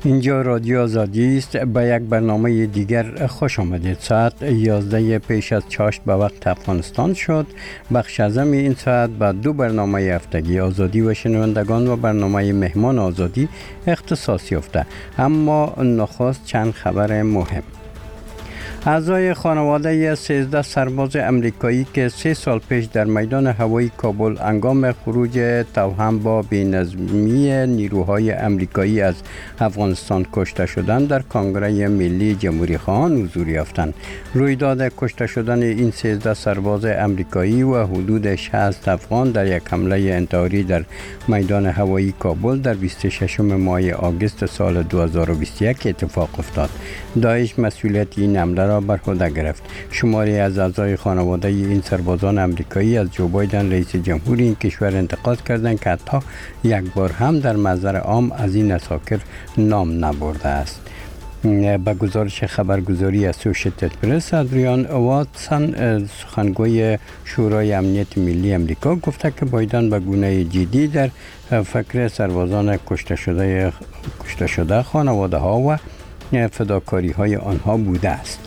اینجا رادیو آزادی است. به یک برنامه دیگر خوش آمدید. ساعت 11 پیش از چاشت به وقت افغانستان شد. بخش اعظم این ساعت به دو برنامه هفتگی آزادی و شنوندگان و برنامه مهمان آزادی اختصاص یافته. اما نخست چند خبر مهم. اعضای خانواده 13 سرباز امریکایی که 3 سال پیش در میدان هوایی کابل هنگام خروج توأم با بی‌نظمی نیروهای امریکایی از افغانستان کشته شدند در کنگره ملی جمهوری خواهان حضور یافتند. رویداد کشته شدن این 13 سرباز امریکایی و حدود 60 افغان در یک حمله انتحاری در میدان هوایی کابل در 26 ماه آگوست سال 2021 اتفاق افتاد. داعش مسئولیت این حمله را بر عهده گرفت. شماری از اعضای خانواده این سربازان امریکایی از جو بایدن رئیس جمهور این کشور انتقاد کردند که حتی یک بار هم در محضر عام از این اساکر نام نبرده است. با گزارش خبرگزاری اسوشییتد پرس، ادریان واتسون سخنگوی شورای امنیت ملی امریکا گفته که بایدن به گونه جدی در فکر سربازان کشته شده خانواده ها و فداکاری های آنها بوده است.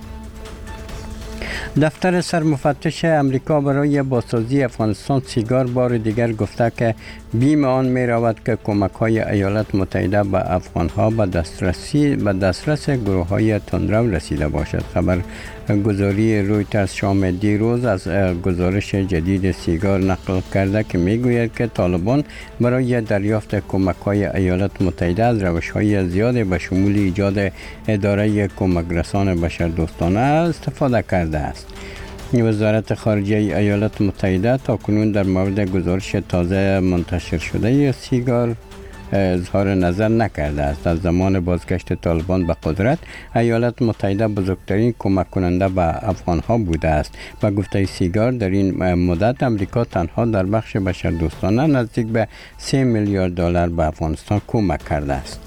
دفتر سرمفتش امریکا برای بازسازی افغانستان سیگار بار دیگر گفته که بیم آن می رود که کمک های ایالات متحده به افغان ها به دسترس گروه های تندرو رسیده باشد. خبرگزاری رویترز شام دیروز از گزارش جدید سیگار نقل کرده که می گوید که طالبان برای دریافت کمک های ایالات متحده از روش های زیاد به شمول ایجاد اداره کمک رسان بشردوستانه استفاده کرده است. وزارت خارجه ایالات متحده تاکنون در مورد گزارش تازه منتشر شده سیگار اظهار نظر نکرده است. از زمان بازگشت طالبان به قدرت، ایالات متحده بزرگترین کمک کننده به افغان ها بوده است. به گفته سیگار در این مدت امریکا تنها در بخش بشردوستانه نزدیک به 3 میلیارد دلار به افغانستان کمک کرده است.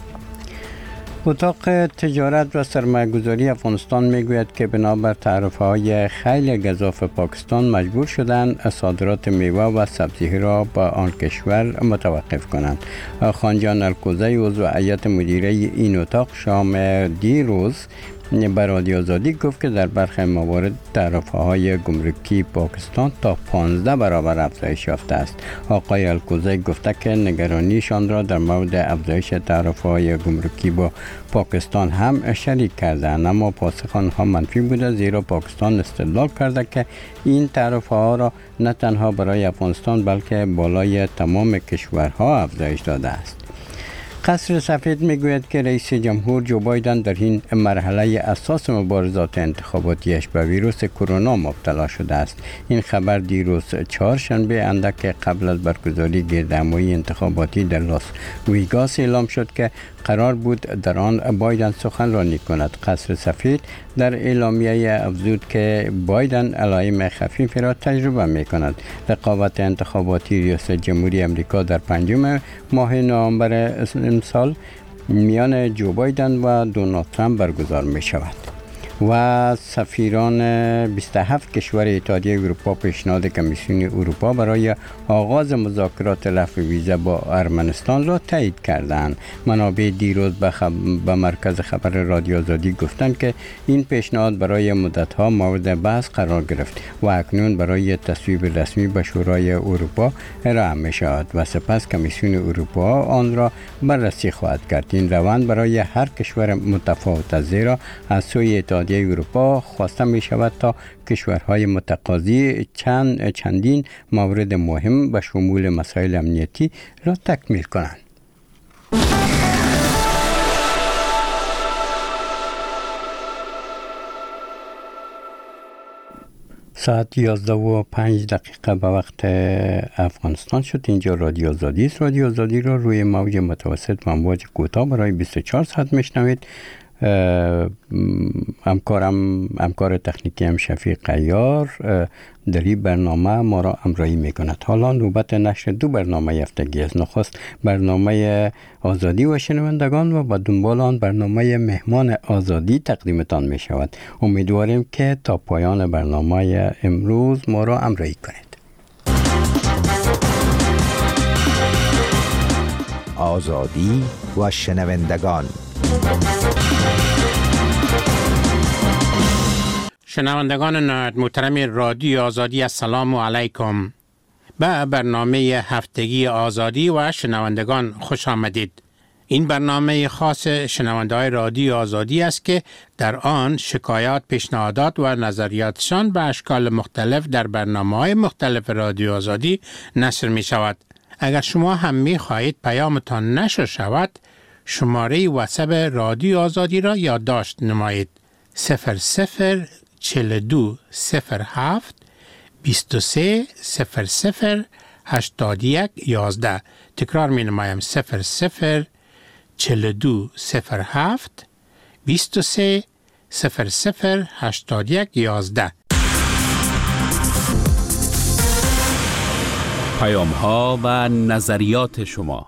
اتاق تجارت و سرمایه‌گذاری افغانستان میگوید که بنابر تعرفه‌های خیلی گزاف پاکستان مجبور شدند صادرات میوه و سبزی را به آن کشور متوقف کنند. خانجان الکوزی عضو هیئت مدیره این اتاق شام دیروز به رادیو آزادی گفت که در برخی موارد تعرفه‌های گمرکی پاکستان تا 15 برابر افزایش یافته است. آقای الکوزی گفته که نگرانیشان را در مورد افزایش تعرفه‌های گمرکی با پاکستان هم شریک کردند، اما پاسخ آنها منفی بوده، زیرا پاکستان استدلال کرده که این تعرفه‌ها را نه تنها برای افغانستان بلکه بالای تمام کشورها افزایش داده است. قصر سفید میگوید که رئیس جمهور جو بایدن در این مرحله اساس مبارزات انتخاباتیش به ویروس کرونا مبتلا شده است. این خبر دیروز چهارشنبه اندک قبل از برگزاری گردهمایی انتخاباتی در لاس ویگاس اعلام شد که قرار بود در آن بایدن سخنرانی کند. قصر سفید در اعلامیه افزود که بایدن علائم خفیفی را تجربه می کند. رقابت انتخاباتی ریاست جمهوری امریکا در 5 ماه نوامبر امسال میان جو بایدن و دونالد ترامپ برگزار می شود. و سفیران 27 کشور اتحادیه اروپا پیشنهاد کمیسیون اروپا برای آغاز مذاکرات رفع ویزا با ارمنستان را تایید کردند. منابع دیروز به مرکز خبر رادیو آزادی گفتند که این پیشنهاد برای مدت‌ها مورد بحث قرار گرفت و اکنون برای تصویب رسمی به شورای اروپا ارائه می شود و سپس کمیسیون اروپا آن را بررسی خواهد کرد. این روند برای هر کشور متفاوت است، زیرا از سوی اتحادیه اروپا خواسته می شود تا کشورهای متقاضی چندین مورد مهم به شمول مسائل امنیتی را تکمیل کنند. ساعت 11:05 به وقت افغانستان شد. اینجا رادیو آزادی است. رادیو آزادی را روی موج متوسط و امواج کوتاه برای 24 ساعت میشنوید. همکار تکنیکی هم شفیق عیار در این برنامه ما را همراهی میکند. حالا نوبت نشر دو برنامه هفتگی است. نخست برنامه آزادی و شنوندگان و با دنبال آن برنامه مهمان آزادی تقدیمتان می شود. امیدواریم که تا پایان برنامه امروز ما را همراهی کنید. آزادی و شنوندگان شنوندگان محترم رادیو آزادی، السلام علیکم. به برنامه هفتگی آزادی و شنوندگان خوش آمدید. این برنامه خاص شنونده‌های رادیو آزادی است که در آن شکایات، پیشنهادات و نظریاتشان به اشکال مختلف در برنامه‌های مختلف رادیو آزادی نشر می شود. اگر شما هم می خواهید پیامتان نشر شود، شماره واتساپ رادیو آزادی را یادداشت نمایید: 004207 2300 8111. تکرار می نمایم: 004207 2300 8111. پیام‌ها و نظریات شما.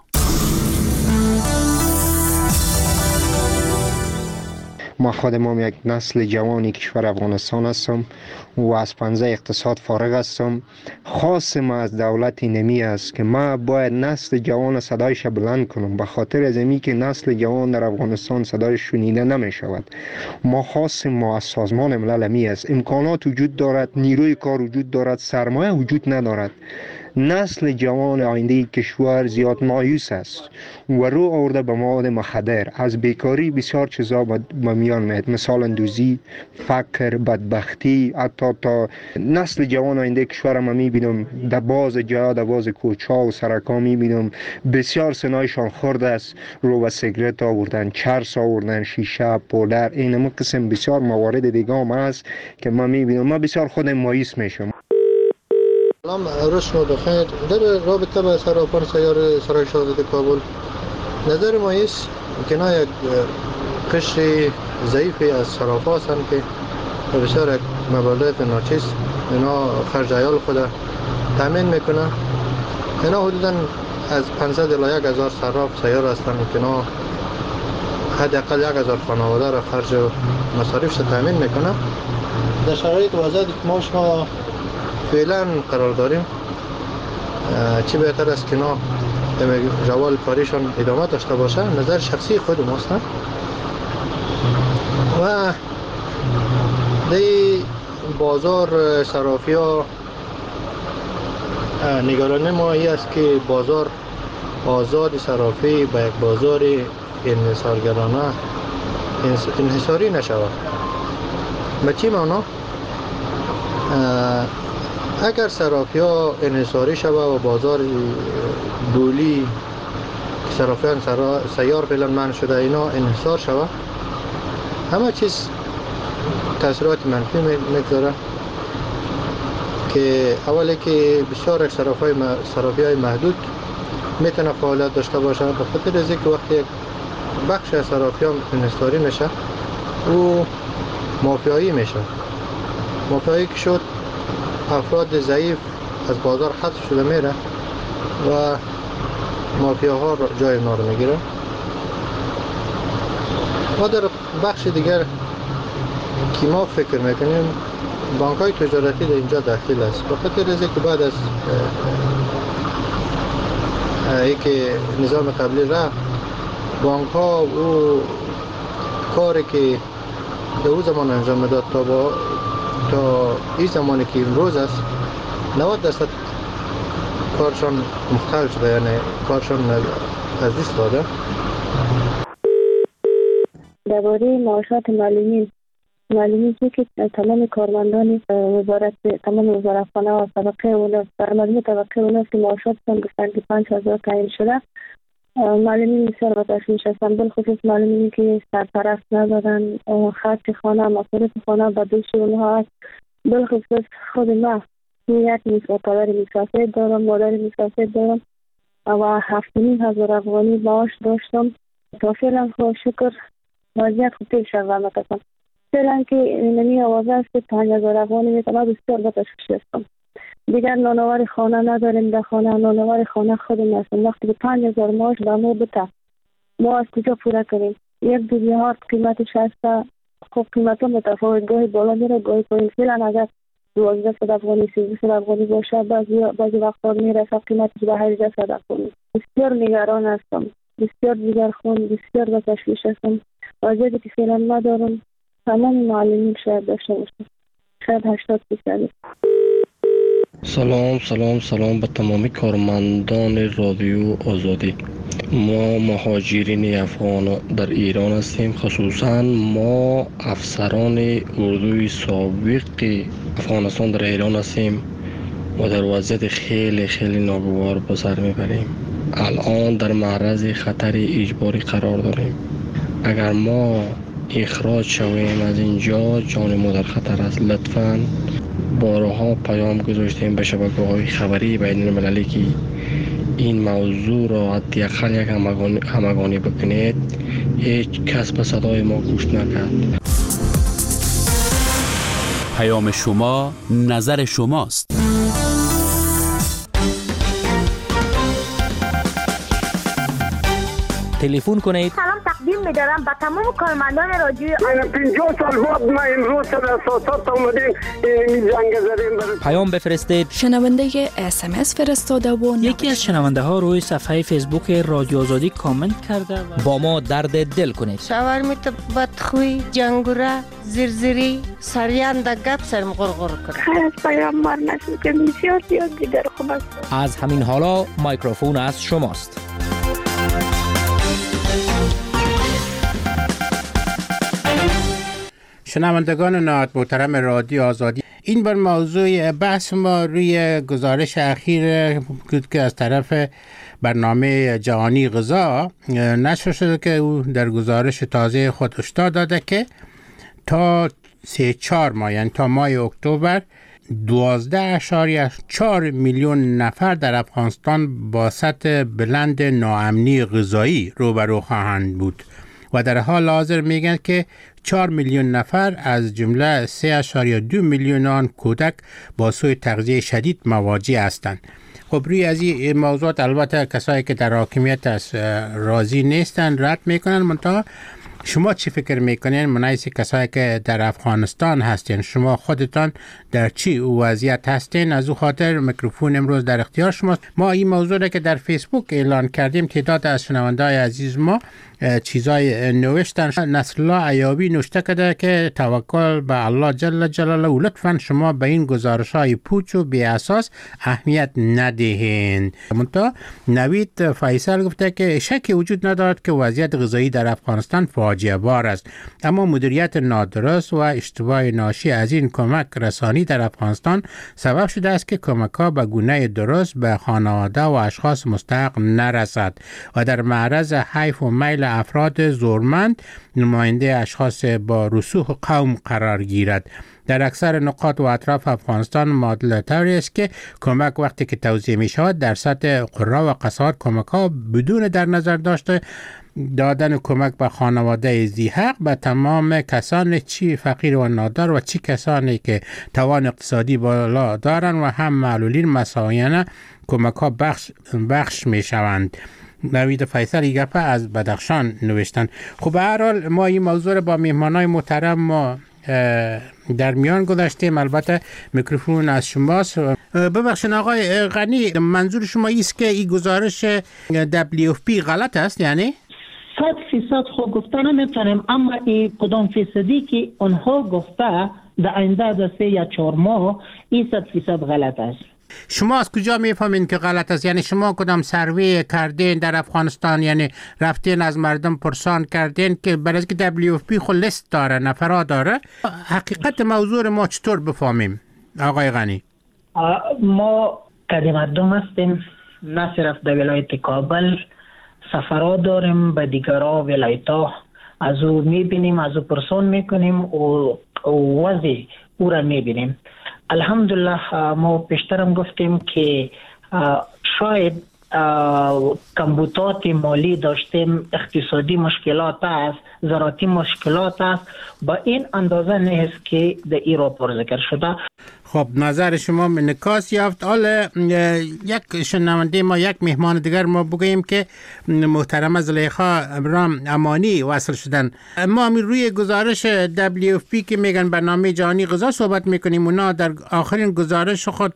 ما خودم یک نسل جوانی کشور افغانستان هستم و از پنجه اقتصاد فارغ هستم. خاص ما از دولت نمی است که ما باید نسل جوان صدایش بلند کنم، به خاطر از اینکه که نسل جوان در افغانستان صدایش شنیده نمی شود. ما خاص ما از سازمان ملل می است. امکانات وجود دارد، نیروی کار وجود دارد، سرمایه وجود ندارد. نسل جوان آینده کشور زیاد مایوس است و رو آورده به مواد مخدر. از بیکاری بسیار چیزا به میان میاد، مثلا دوزی، فقر، بدبختی. حتی تا نسل جوان آینده کشور ما میبینم در باز جا، در باز کوچه و سرکا میبینم بسیار سنایشان خورده است. رو به سیگرت آوردن، چرس آوردن، شیشه، پودر، این قسم بسیار موارد دیگه هم هست که ما میبینم. ما بسیار خودم مایوس میشم. سلام، روز شما بخیر. در رابطه با صرافان سیار سرای شاهزاده کابل، نظر ما است که اینا یک قشر ضعیفی از صرافا هستند که بسیار یک مبالغ ناچیز اینا خرج عیال خود تامین میکنه. اینا حدودا از 500 الی 1000 صراف سیار هستند که اینا حداقل 1000 خانواده را خرج و مصارفش تامین میکنه. در شرایط وضعی که ما شما فعلا قرار داریم، چی بهتر است که اینا روال کاریشان ادامه داشته باشه. نظر شخصی خود ماست و دی بازار صرافی ها نگرانی ما ای است که بازار آزاد صرافی به یک بازار انحصارگرانه انحصاری نشود. به چی معنا؟ اگر صرافی ها انحصاری شود و بازار بولی که صرافیان سیار فعلا منع شده اینا انحصار شود، همه چیز تاثیرات منفی میگذاره. که اولی که بسیار یک صرافی های محدود میتونه فعالیت داشته باشه، به خاطر از اینکه وقتی یک بخش از صرافی ها انحصاری میشه و مافیایی میشه. مافیایی که شد، افراد ضعیف از بازار حذف شده میره و مافیاها جای اونا رو میگیره. ما در بخش دیگر که ما فکر میکنیم بانک های تجارتی در اینجا داخل است، به خاطر از اینکه بعد از اینکه نظام قبلی رفت، بانک ها و کاری که در اون زمان انجام میداد تا این زمانی که امروز است 90% کارشان مختل شده، یعنی کارشان از دست داده. درباره معاشات معلومی که تمام کارمندان وزارت، تمام وزارتخانه و طبقه اول، معلومی طبقه اول که معاشاتشان گفتن که 5000 تعیین شده، معلومی بسیار به تشویش هستند. بالخصوص معلومی که سرپرست ندارن، خرج خانه، مصارف خانه به دوش اونها است. بالخصوص خود ما یک پدر مسافر دارم، مادر مسافر دارم و 7500 افغانی معاش داشتم. تا فعلا خدا شکر وضعیت خوب پیش رفت. فعلا که نمی آوازه است که 5000 افغانی میتونه بسیار به تشویش هستم. دیگر نانوار خانه نداریم، در خانه نانوار خانه خودم هستم. وقتی که 5000 معاش به ما بده، ما از کجا پوره کنیم؟ یک دوزیهات قیمتش هست، خب قیمت ها متفاوت، گاهی بالا میره گاهی پایین. فعلا اگر 1200 افغانی 1300 افغانی باشه، بعضی وقتا میرسه قیمتش به 1800 افغانی. بسیار نگران هستم. بسیار دیگر خون بسیار به تشویش هستم. وضعیتی که فعلا ندارم تمام معلمین شاید داشته باشم، شاید 80%. سلام به تمامی کارمندان رادیو آزادی. ما مهاجرین افغان در ایران هستیم، خصوصا ما افسران اردوی سابق افغانستان در ایران هستیم و در وضعیت خیلی ناگوار به سر میبریم. الان در معرض خطر اجباری قرار داریم. اگر ما اخراج شویم از اینجا جان ما در خطر است. لطفاً بارها پیام گذاشتیم به شبکه‌های خبری بین المللی که این موضوع را حداقل یک همگانی بکنید. هیچ کس به صدای ما گوش نکرد. پیام شما نظر شماست. تلفن کنید. سلام تقدیم می‌دارم به تمام کارمندان رادیو. 50 سال بعد ما امروز در اساسات اومدیم این جنگ زدیم. پیام بفرستید. شنونده SMS فرستاده و یکی از شنونده ها روی صفحه فیسبوک رادیو آزادی کامنت کرده و با ما درد دل کنید. شاورمیت بدخوی، جنگوره، زرزری، سریان در گپ سرم غرغر کرد. خیلی پیامبر نشد که بسیار دیگر خوب است. از همین حالا میکروفون از شماست. شنوندگان نهایت محترم رادیو آزادی، این بر موضوع بحث ما روی گزارش اخیر بود که از طرف برنامه جهانی غذا نشر شده که او در گزارش تازه خود هشدار داده که تا 3-4 ماه، یعنی تا ماه اکتبر 12.4 میلیون نفر در افغانستان با سطح بلند ناامنی غذایی روبرو خواهند بود و در حال حاضر میگن که 4 میلیون نفر از جمله 3.2 میلیون آن کودک با سوء تغذیه شدید مواجه هستند. خب روی از این موضوعات البته کسایی که در حاکمیت است راضی نیستن، رد میکنن. منتها شما چی فکر میکنین منایسی کسایی که در افغانستان هستین؟ شما خودتان در چی وضعیت هستین؟ از او خاطر میکروفون امروز در اختیار شماست. ما این موضوع را که در فیسبوک اعلان کردیم، تعداد از شنونده‌های عزیز ما چیزای نوشتن. نصرالله ایابی نوشته کرده که توکل به الله جل جلاله، لطفاً شما به این گزارش‌های پوچ و بی اساس اهمیت ندهین. منتها نوید فیصل گفته که شکی وجود ندارد که وضعیت غذایی در افغانستان فاجعه بار است، اما مدیریت نادرست و اشتباه ناشی از این کمک رسانی در افغانستان سبب شده است که کمک‌ها به گونه درست به خانواده و اشخاص مستحق نرسد و در معرض حیف و میل افراد زورمند نماینده اشخاص با رسوخ قوم قرار گیرد. در اکثر نقاط و اطراف افغانستان معادله طوری است که کمک وقتی که توزیع می شود در سطح قرا و قصار کمک ها بدون در نظر داشته دادن کمک به خانواده ذی‌حق به تمام کسان چی فقیر و نادار و چی کسانی که توان اقتصادی بالا دارند و هم معلولین مساویانه کمک ها بخش می شوند. نوید فیصل گپه از بدخشان نوشتن. خب به هر حال ما این موضوع رو با میهمانای محترم ما در میان گذاشتیم. البته میکروفون از شماست. ببخشید آقای غنی، منظور شما ایست که این گزارش WFP غلط است؟ یعنی 100% خوب گفته نمیتونیم، اما این کدام فیصدی که اونها گفته در آینده از 3 یا 4 ماه این 100% غلط است. شما از کجا میفهمین که غلط است؟ یعنی شما کدام سروی کردین در افغانستان؟ یعنی رفتین از مردم پرسان کردین که برای که WFP خود لیست داره، نفرات داره؟ حقیقت موضوع ما چطور بفهمیم آقای غنی؟ ما کدی مردم هستیم، نه صرف در ولایت کابل، سفرات داریم به دیگرها ولایت‌ها، از او میبینیم، از او پرسان میکنیم و وضع او را میبینیم. الحمدلله ما پیشترم گفتیم که شاید کمبودات مالی داشتیم، اقتصادی مشکلات است، زراعتی مشکلات است، با این اندازه نیست که در ایران پر ذکر شده. خب نظر شما انعکاس یافت. حالا یک شنونده ما، یک مهمان دیگر ما بگوییم که محترم زلیخا ابراهیم امانی وصل شدن. ما روی گزارش WFP که میگن برنامه جهانی غذا صحبت میکنیم، اونا در آخرین گزارش خود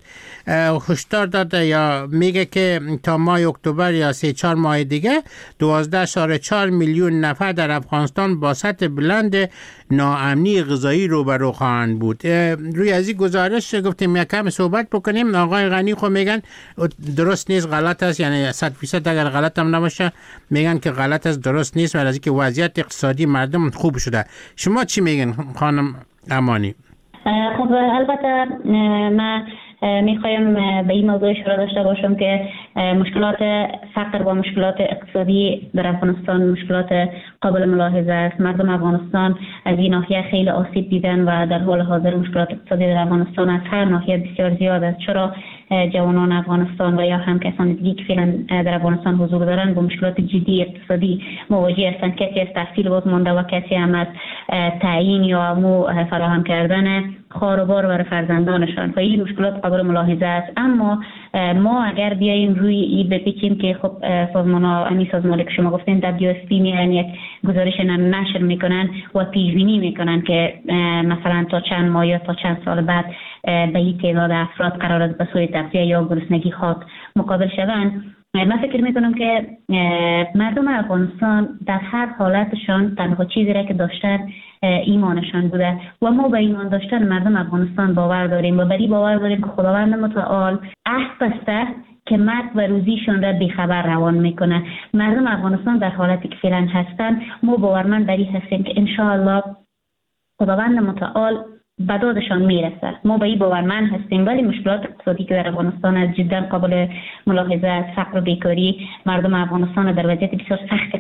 هشدار داده یا میگه که تا ماه اکتبر یا 3-4 ماه دیگه 12.4 میلیون نفر در افغانستان با سطح بلند ناامنی غذایی روبرو خواهند بود. روی از این گزارش گفتیم یکم صحبت بکنیم. آقای غنی خو میگن درست نیست، غلط است، یعنی 100% اگر غلط هم نباشه میگن که غلط است، درست نیست، ولی از اینکه وضعیت اقتصادی مردم خوب شده. شما چی میگن خانم امانی؟ خب البته ما میخوایم به این موضوع اشاره داشته باشم که مشکلات فقر و مشکلات اقتصادی در افغانستان مشکلات قابل ملاحظه است. مردم افغانستان از این ناحیه خیلی آسیب دیدن و در حال حاضر مشکلات اقتصادی در افغانستان از هر ناحیه بسیار زیاد است. چرا جوانان افغانستان و یا هم کسان دیگه که فعلا در افغانستان حضور دارند با مشکلات جدی اقتصادی مواجه هستند. کسی از تحصیل باز مانده و کسی هم از تعیین یا فراهم کردن خانوار برای فرزندانشان و این مشکلات قابل ملاحظه است. اما ما اگر بیاییم روی این بپیچیم که خب سازمانی که شما گفتین WFP میان یک گزارش نشر میکنن و پیش بینی میکنن که مثلا تا چند ماه یا تا چند سال بعد به این تعداد افراد قرار است به سوی تغذیه یا گرسنگی خاک مقابل شوند. من فکر میکنم که مردم افغانستان در هر حالتشان تنها چیزی را که داشتن ایمانشان بوده و ما به ایمان داشتن مردم افغانستان باور داریم و بری باور داریم که خداوند متعال عهد بسته که مرگ و روزیشان را بیخبر روان میکنه. مردم افغانستان در حالتی که فعلا هستن ما باورمند بری هستیم که انشاءالله خداوند متعال به دادشان میرسه. ما به این باورمند هستیم، ولی مشکلات اقتصادی که در افغانستان از جدا قابل ملاحظه است. فقر و بیکاری مردم افغانستان در وضعیت بسیار سخت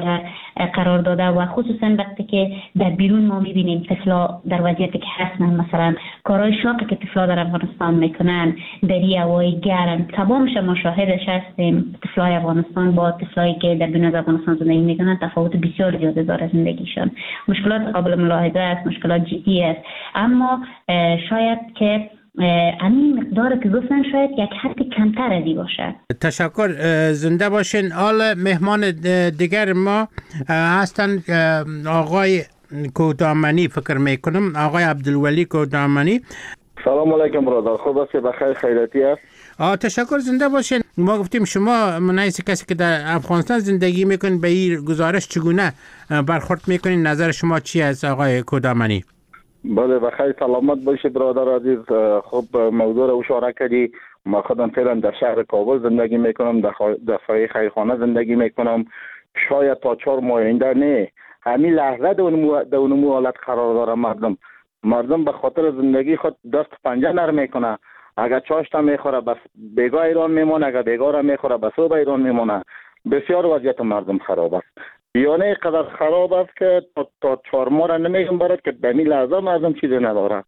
قرار داده و خصوصا وقتی که در بیرون ما میبینیم طفلا در وضعیتی که هستن، مثلا کارهای شاقی که طفلا در افغانستان میکنن در هوای گرم تمامش ما شاهدش هستیم. طفلای افغانستان با طفلایی که در بیرون از افغانستان زندگی میکنن تفاوت بسیار زیاده داره زندگیشان. مشکلات قابل ملاحظه است، مشکلات جدی است، اما شاید که همین مقدار که گفتن شاید یک حد کمتر ازی باشه. تشکر، زنده باشین. حالا مهمان دیگر ما هستن آقای کودامنی فکر میکنم، آقای عبدالولی کودامنی. سلام علیکم برادر، خوب است؟ بخیر، خیریتی است؟ تشکر، زنده باشین. ما گفتیم شما منایس کسی که در افغانستان زندگی میکنین به این گزارش چگونه برخورد میکنین؟ نظر شما چی است آقای کودامنی؟ بله بخیر، سلامت باشی برادر عزیز. خب موضوع رو اشاره کردی. ما خودم فعلا در شهر کابل زندگی میکنم، در سایه خیرخانه زندگی میکنم. شاید تا 4 ماه آینده نه، همین لحظه در اون حالت قرار داره. مردم به خاطر زندگی خود دست پنجه نرم میکنه. اگر چاشت میخوره بس بیگاه ایران میمونه، اگر بیگاه را میخوره بس صبح ایران میمونه. بسیار وضعیت مردم خراب است، یعنی قدر خراب است که تا 4 ماه را نمیگم برات که به این لحظه مردم چیزی نداره.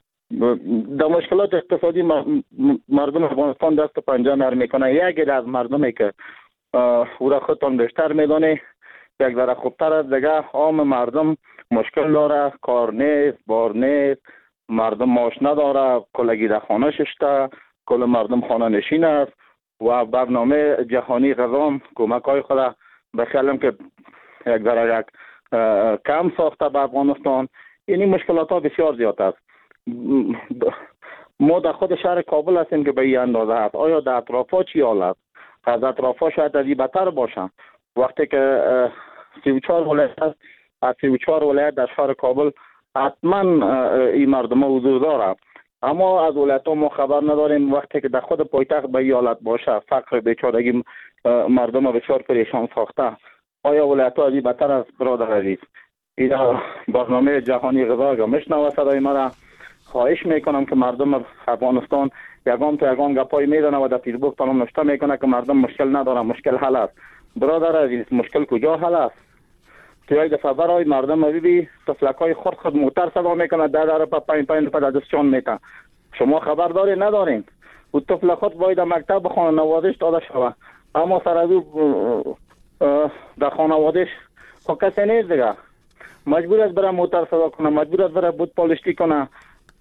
در مشکلات اقتصادی مردم افغانستان دست پنجه نرم میکنه. یکی از مردمی که او را خودتان بیشتر میدانه یک ذره خوبتر از دیگه عام مردم مشکل داره، کار نیست، بار نیست، مردم معاش نداره، کلگی در خانه ششته، کل مردم خانه نشین است و برنامه جهانی غذا کمک های خود به خیالم که یک ذره یک کم ساخته به افغانستان. این مشکلات ها بسیار زیاد است. ما در خود شهر کابل هستیم که به این اندازه هست. آیا در اطرافا چی حال است؟ از اطرافا شاید از این بدتر باشن. وقتی که 34 ولایت است، از 34 ولایت در شهر کابل حتما این مردم حضور داره، اما از ولایت ها ما خبر نداریم. وقتی که در خود پایتخت به این حالت باشه، فقر بیچارگی مردم بسیار پریشان ساخته، آیا ولایت ها از این بدتر است برادر عزیز؟ این برنامه جهانی غذا اگر میشنوه صدای مرا، خواهش میکنم که مردم افغانستان یگان تا یگان گپای میزنه و در فیسبوک تانم نوشته میکنه که مردم مشکل نداره، مشکل حل است. برادر عزیز، مشکل کجا حل است؟ توی دفعه برای مردم ببینی طفلکای خود موتر صدا میکنه، در پا پایین پا دستشان میتن. شما خبر داری ندارین؟ و طفل خود باید مکتب بخونه، نوازش داده شود، اما سر از او در خانوادش خب کسی نیست دیگه. مجبور است برای موتر صدا کنه، مجبور است برای بود پالشتی کنه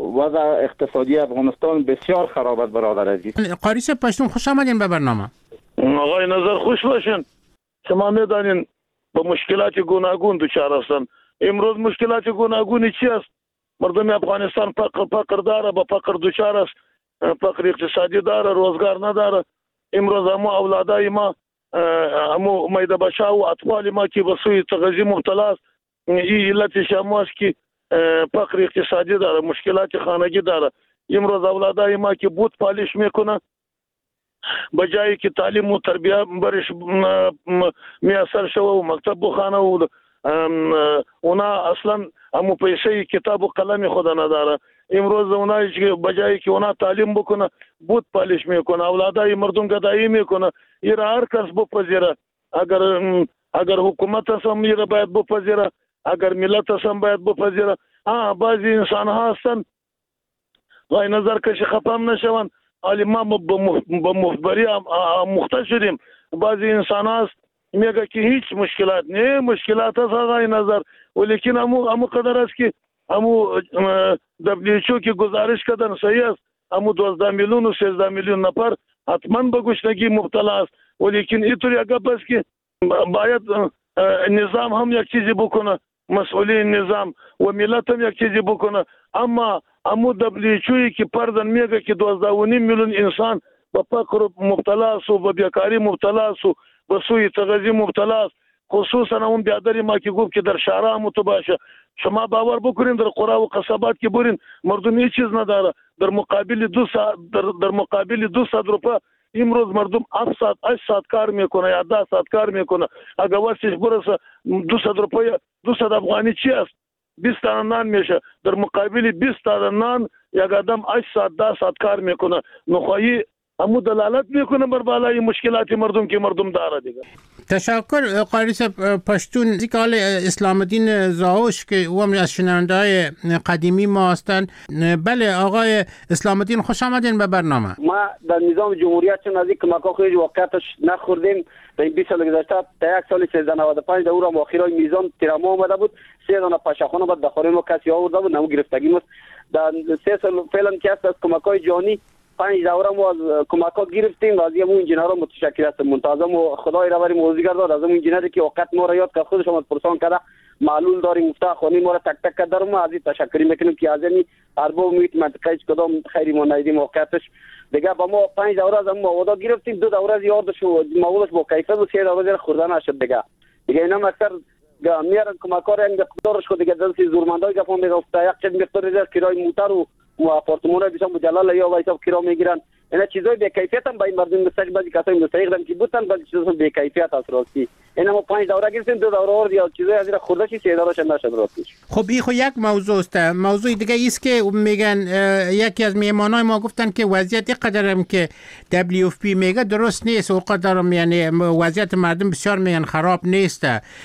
وضع اقتصادی افغانستان بسیار خراب است برادر عزیز. قاری صاحب پشتون خوش آمدین به برنامه. آقای نظر خوش باشین. شما میدانین با مشکلات گوناگون دچار هستند. امروز مشکلات گوناگونی چی است؟ مردم افغانستان فقر داره، با فقر دچار است، فقر اقتصادی داره، روزگار نداره. امروز همو اولادای ما، همو میده بچه و اطفال ما که به سوی تغذیه مبتلا است، این علت شما است که فقر اقتصادی داره، مشکلات خانگی داره. امروز اولادای ما که بود پالیش میکنه، بجایی که تعلیم و تربیه برش میسر شو و مکتب بخانه و اونا اصلا همو پیسه کتاب و قلم خود نداره. امروز اونایی که بجایی که اونا تعلیم بکنه بود پالیش میکنه، اولادای مردم گدایی میکنه. این هر کس بپذیره، اگر حکومت هم این باید بپذیره، اگر ملت هم باید بپذیره. بعضی انسان ها هستن غای نظر کشی خفم نشون، ولی ما به مخبری مختص شدیم. بعضی انسان هست میگه که هیچ مشکلات نه، مشکلات هست غای نظر، ولیکن همو قدر است که همو WHO که گزارش کردن صحیح است، همو 12 میلیون و 13 میلیون نفر حتما به گشنگی مبتلا است. ولیکن اینطوری اگه بس که باید نظام هم یک چیزی بکنه، مسئولین نظام و ملت هم یک چیزی بکنه. اما همو WHO که پردن میگه که 12.5 میلیون انسان به فقر مبتلا است و به بیکاری مبتلا است و به سوی تغذیه مبتلا است. خصوصا اون بیادری ما که گفت که در شهرها متباشه. شما باور بکنین در قرى و قصبات که برین مردم هیچ چیز نداره. در مقابل 200 روپیه امروز مردم 8 ساعت کار میکنه یا 10 ساعت کار میکنه. اگر واسش برسه 200 روپیه 200 افغانی چی است؟ 20 تا نان میشه. در مقابل 20 تا نان یک آدم 8 ساعت 10 ساعت کار میکنه. نخواهی همو دلالت میکنه بر بالای مشکلات مردم که مردم داره دیگه. تشکر قاری صاحب پشتون. زیکال اسلام الدین زاوش که او هم از شنونده‌های قدیمی ما هستند. بله آقای اسلام الدین خوش آمدین به برنامه. ما در نظام جمهوریت چون از این کمک‌ها خیلی واقعیتش نخوردیم. در این 20 سال گذشته تا یک سال 1395 در اون اخیرای میزان تیراما اومده بود، 3 دانه پاشخانه بود داخل ما کسی آورده بود، نمو گرفتگی بود. در 3 سال فعلا که است از کمک‌های جهانی 5 دوره ما از کمک‌ها گرفتیم و از همون انجینرها متشکر هستم. منتظم و خدای را بریم موزیگر داد از همون انجینری که وقت ما را یاد کرد، خودش هم پرسان کرده معلول داریم مفتاح خانی ما را تک تک در ما از این تشکر میکنیم که از این ارباب میت منطقه کدام خیری ما ندیدیم واقعیتش دیگه. با ما 5 دوره از ما ودا گرفتیم، 2 دوره از یادش و موضوعش با کیفیت و 3 دوره خوردن نشد دیگه اینا اکثر میارن کمک‌ها را انقدارش خود دیگه دلسی زورمندای گفتم میگفت یک چند مقدار از کرای موتر و آپارتمان بیشتر مجلل یا وایسا کرا میگیرن. اینا چیزای به کیفیت هم با این مردم مستقیم بعضی کسایی مستقیم که بودن بعضی چیزا به کیفیت است راستی. اینا ما 5 دوره گرفتیم، 2 دوره اور یا چیزای از این خورده چی 3 دوره چند نشد راستی. خب این خو یک موضوع است. موضوع دیگه است که میگن یکی از میهمانای ما گفتن که وضعیت قدرم که WFP میگه درست نیست و قدرم یعنی وضعیت مردم بسیار میگن خراب نیست.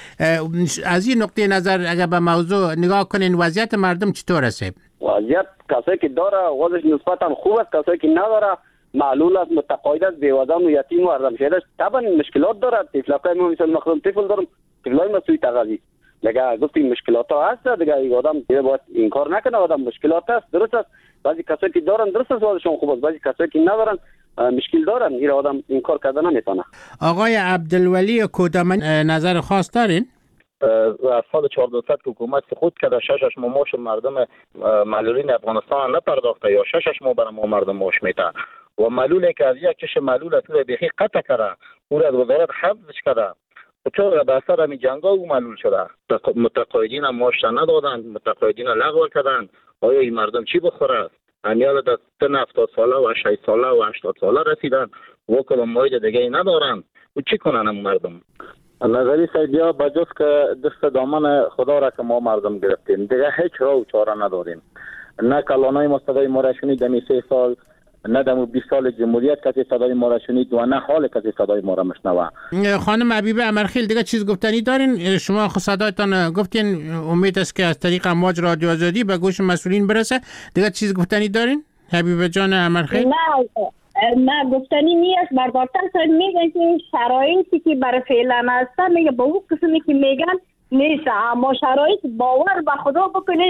از این نقطه نظر اگر به موضوع نگاه کنین وضعیت مردم چطور است؟ وضعیت کسایی که داره وضعش نسبتا خوب است، کسایی که نداره معلول است، متقاعد است، بیوزن و یتیم و ارزمشده است. طبعا مشکلات داره. طفلای ما مثل مخدوم طفل دارم، طفلای ما سوی تغذیه دیگه گفتیم مشکلات ها هست دیگه. این آدم باید این کار نکنه، آدم مشکلات است درست است. بعضی کسایی که دارن درست است وضعشون خوب است، بعضی کسایی که ندارن مشکل دارن، این آدم این کار کردن نمیتونه. آقای عبدالولی کودمان نظر خاص دارین؟ از سال 1400 که حکومت خود کرده 6 ماش مردم معلولین افغانستان نپرداخته یا 6 ماه برای ما مردم معاش میده و معلولی که از یک کش معلول از بیخی قطع کرده او را از وزارت حفظش کرده چون به اثر همین جنگا او معلول شده. متقاعدین هم معاش ندادند، متقاعدین لغو کردند. آیا این مردم چی بخوره؟ همیال در سن 70 ساله و 60 ساله و 80 ساله رسیدن و کدام موعد دیگه ندارن و چی کنن مردم؟ نظری سیدیا بجز که دست دامن خدا را که ما مردم گرفتیم دیگه هیچ راه و چاره نداریم. نه کلانای ما صدای ما را شنید دمی 3 سال، نه دمو 20 سال جمهوریت کسی صدای ما را شنید و نه حال کسی صدای ما را مشنوه. خانم حبیبه امرخیل دیگه چیز گفتنی دارین؟ شما خود صدایتان گفتین، امید است که از طریق امواج رادیو آزادی به گوش مسئولین برسه. دیگه چیز گفتنی دارین حبیبه جان امرخیل؟ نه گفتنی نیست. بربارتر سر میگن که این شرایطی که برای فعلا هستن میگه با اون قسمی که میگن نیست، اما شرایط باور به خدا بکنید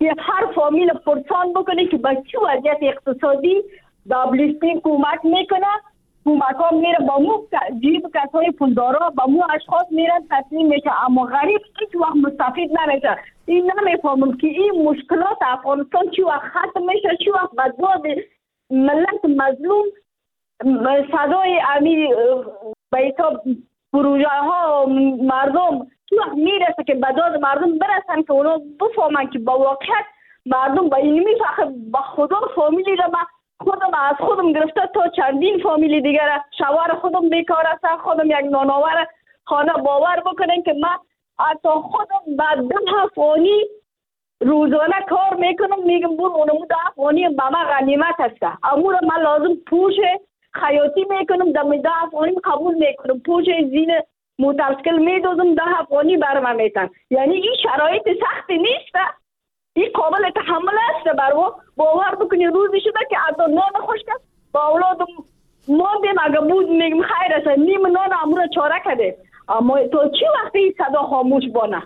که هر فامیل پرسان بکنه که به چه وضعیت اقتصادی WFP کمک میکنه. کمک ها میره با مو جیب کسای پولدارا با مو اشخاص میرن تسلیم میشه، اما غریب هیچ وقت مستفید نمیشه. این نمیفهمم که این مشکلات افغانستان چی وقت ختم میشه، چی وقت به داد ملت مظلوم صدای امی بیتا پروژه ها مردم چی وقت میرسه که به داد مردم برسن که اونا بفهمن که با واقعیت مردم با این میفخه. با خدا فامیلی را خودم از خودم گرفته تا چندین فامیلی دیگر، شوهر خودم بیکار است، خودم یک نانآور خانه. باور بکنین که من حتی خودم بعد 10 افغانی روزانه کار میکنم، میگم بور اونمو 10 افغانی به من غنیمت است، امور من لازم پوش خیاطی میکنم، دم 10 افغانی قبول میکنم، پوش زین متوسکل میدوزم 10 افغانی برام میتن. یعنی این شرایط سختی نیست، این قابل تحمل است. برو باور بکنی روزی شده که حتی نان خوش کرد با اولادم ماندیم، اگه بود میگم خیر است نیم نان امور چاره کده، اما تو چی وقتی این صدا خاموش بانه؟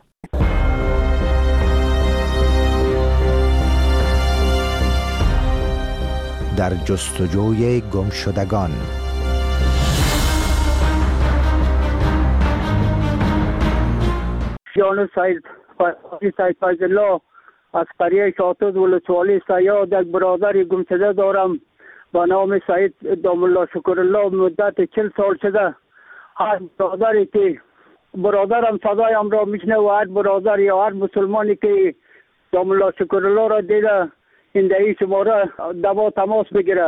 در جستجوی گمشدگان. جان سید فیض الله از قریه شاطد ولسوالی سیاد یک برادر گمشده دارم با نام سید دام الله شکر الله. مدت 40 سال شده هر برادری که برادرم صدایم را میشنه و هر برادر یا هر مسلمانی که دام الله شکر الله را دیده این دهی شماره دوا تماس بگیره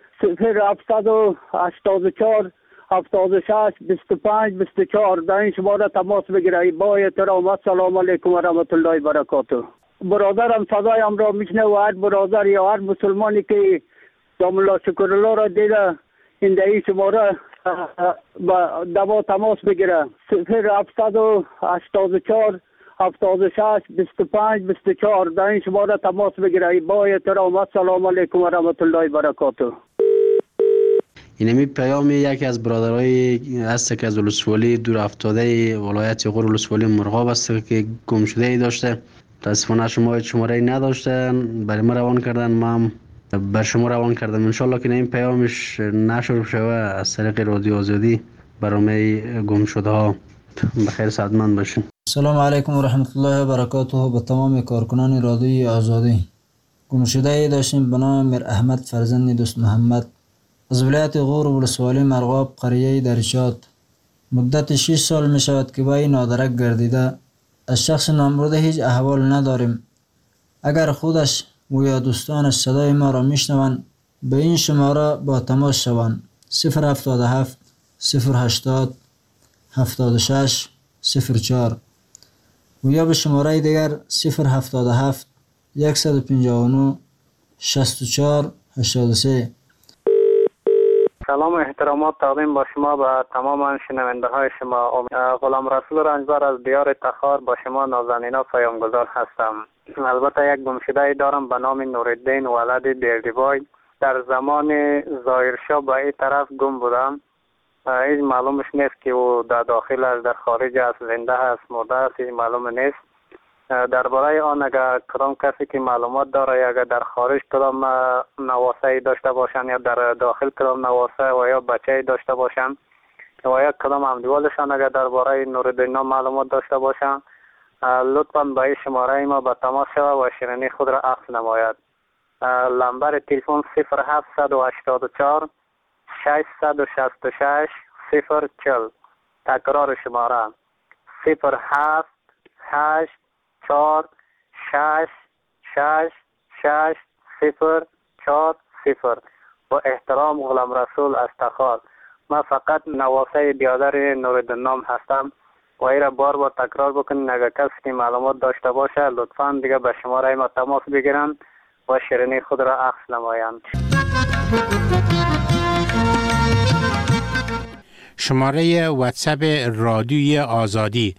0784 76 25 24 در این شماره تماس بگیره. با احترام السلام علیکم و رحمت الله و برکاته. برادرم صدایم را میشنه و هر برادر یا هر مسلمانی که دام الله شکر الله را دیده این دهی شماره با دوا تماس بگیره 0784 76 25 24 در این شماره تماس بگیره. با احترام السلام علیکم و رحمت الله و برکاته. اینمی پیام یکی از برادرای هست که از ولسوالی دور افتاده ولایت غور ولسوالی مرغاب است که گم شده ای داشته. متاسفانه شما شماره ای نداشتن، برای ما روان کردن، ما هم بر شما روان کردم. انشالله که این پیامش نشر شوه از طریق رادیو آزادی برنامه گم شده ها. بخیر سعادتمند باشین. سلام علیکم و رحمت الله و برکاته. به تمام کارکنان رادیوی آزادی. گم شده ای داشتیم به نام میر احمد فرزند دوست محمد از ولایت غور ولسوالی مرغاب قریه درشات. مدت 6 سال می شود که با این نادرک گردیده. از شخص نامبرده هیچ احوال نداریم. اگر خودش و یا دوستانش صدای ما را میشنوند به این شماره با تماس شوند 077 080 76 04 و یا به شماره دیگر 077 159 64 83. سلام و احترامات تقدیم با شما به تمام شنونده های شما. غلام رسول رنجبر از دیار تخار با شما نازنینا پیامگذار هستم. البته یک گمشده دارم به نام نورالدین ولد بیردیبای. در زمان ظاهرشاه به این طرف گم بودم. هیچ معلومش نیست که او در داخل است، در خارج است، زنده است، مرده است، هیچ معلوم نیست. درباره آن اگر کدام کسی که معلومات داره یا اگر در خارج کدام نواسه داشته باشن یا در داخل کدام نواسه و یا بچه داشته باشن و یا کدام همدیوالشان اگر درباره نورالدین معلومات داشته باشن لطفاً به این شماره ما به تماس شود و شیرینی خود را عکس نماید. نمبر تلفن 0784 666 040. تکرار شماره 078 4 6 6 6 0 4 0. با احترام غلام رسول از تخار. من فقط نواسه بیادر نورالدین هستم و ای را بار تکرار بکنین. اگر کسی که معلومات داشته باشه لطفاً دیگه به شماره ما تماس بگیرن و شیرینی خود را عکس نمایند. شماره واتساپ رادیوی آزادی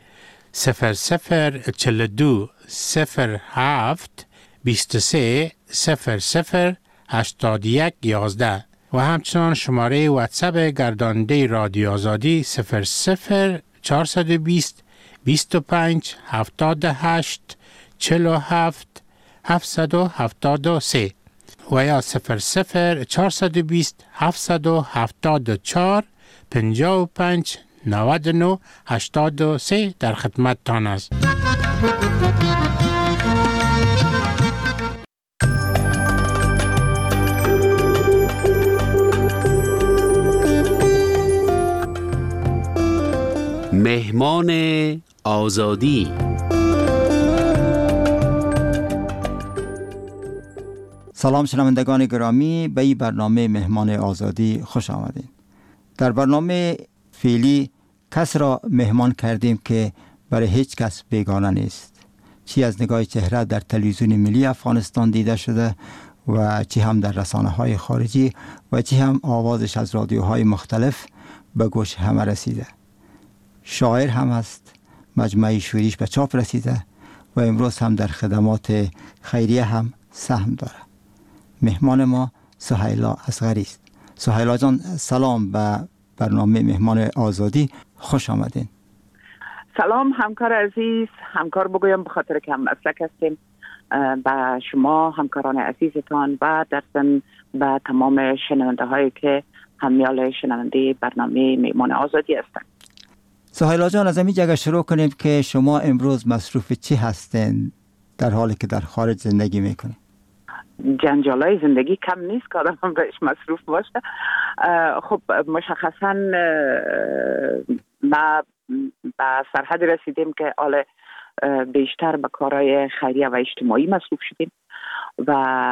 0042 07 23 00 81 11 و همچنان شماره واتساپ گرداننده رادیو آزادی 00 420 25 78 47 773 و یا 00420 774 55 99 83 در خدمت تان است. مهمان آزادی. سلام شنوندگان گرامی، به این برنامه مهمان آزادی خوش آمدید. در برنامه فعلی کس را مهمان کردیم که برای هیچ کس بیگانه نیست، چی از نگاه چهره در تلویزیون ملی افغانستان دیده شده و چی هم در رسانه‌های خارجی و چی هم آوازش از رادیوهای مختلف به گوش همه رسیده. شاعر هم است، مجموعه شعریش به چاپ رسیده و امروز هم در خدمات خیریه هم سهم داره. مهمان ما سهیلا اصغری است. سهیلا جان سلام، به برنامه مهمان آزادی خوش آمدین. سلام همکار عزیز، همکار بگویم به خاطر که هم مسلک هستیم، به شما همکاران عزیزتان و در ضمن به تمام شنونده هایی که همیال شنونده برنامه مهمان آزادی هستند. سهیلا جان از همین جگه شروع کنیم که شما امروز مصروف چی هستین در حالی که در خارج زندگی میکنین؟ جنجالای زندگی کم نیست که آدم بهش مصروف باشه. خب مشخصا ما به سرحد رسیدیم که حالا بیشتر به کارهای خیریه و اجتماعی مصروف شدیم و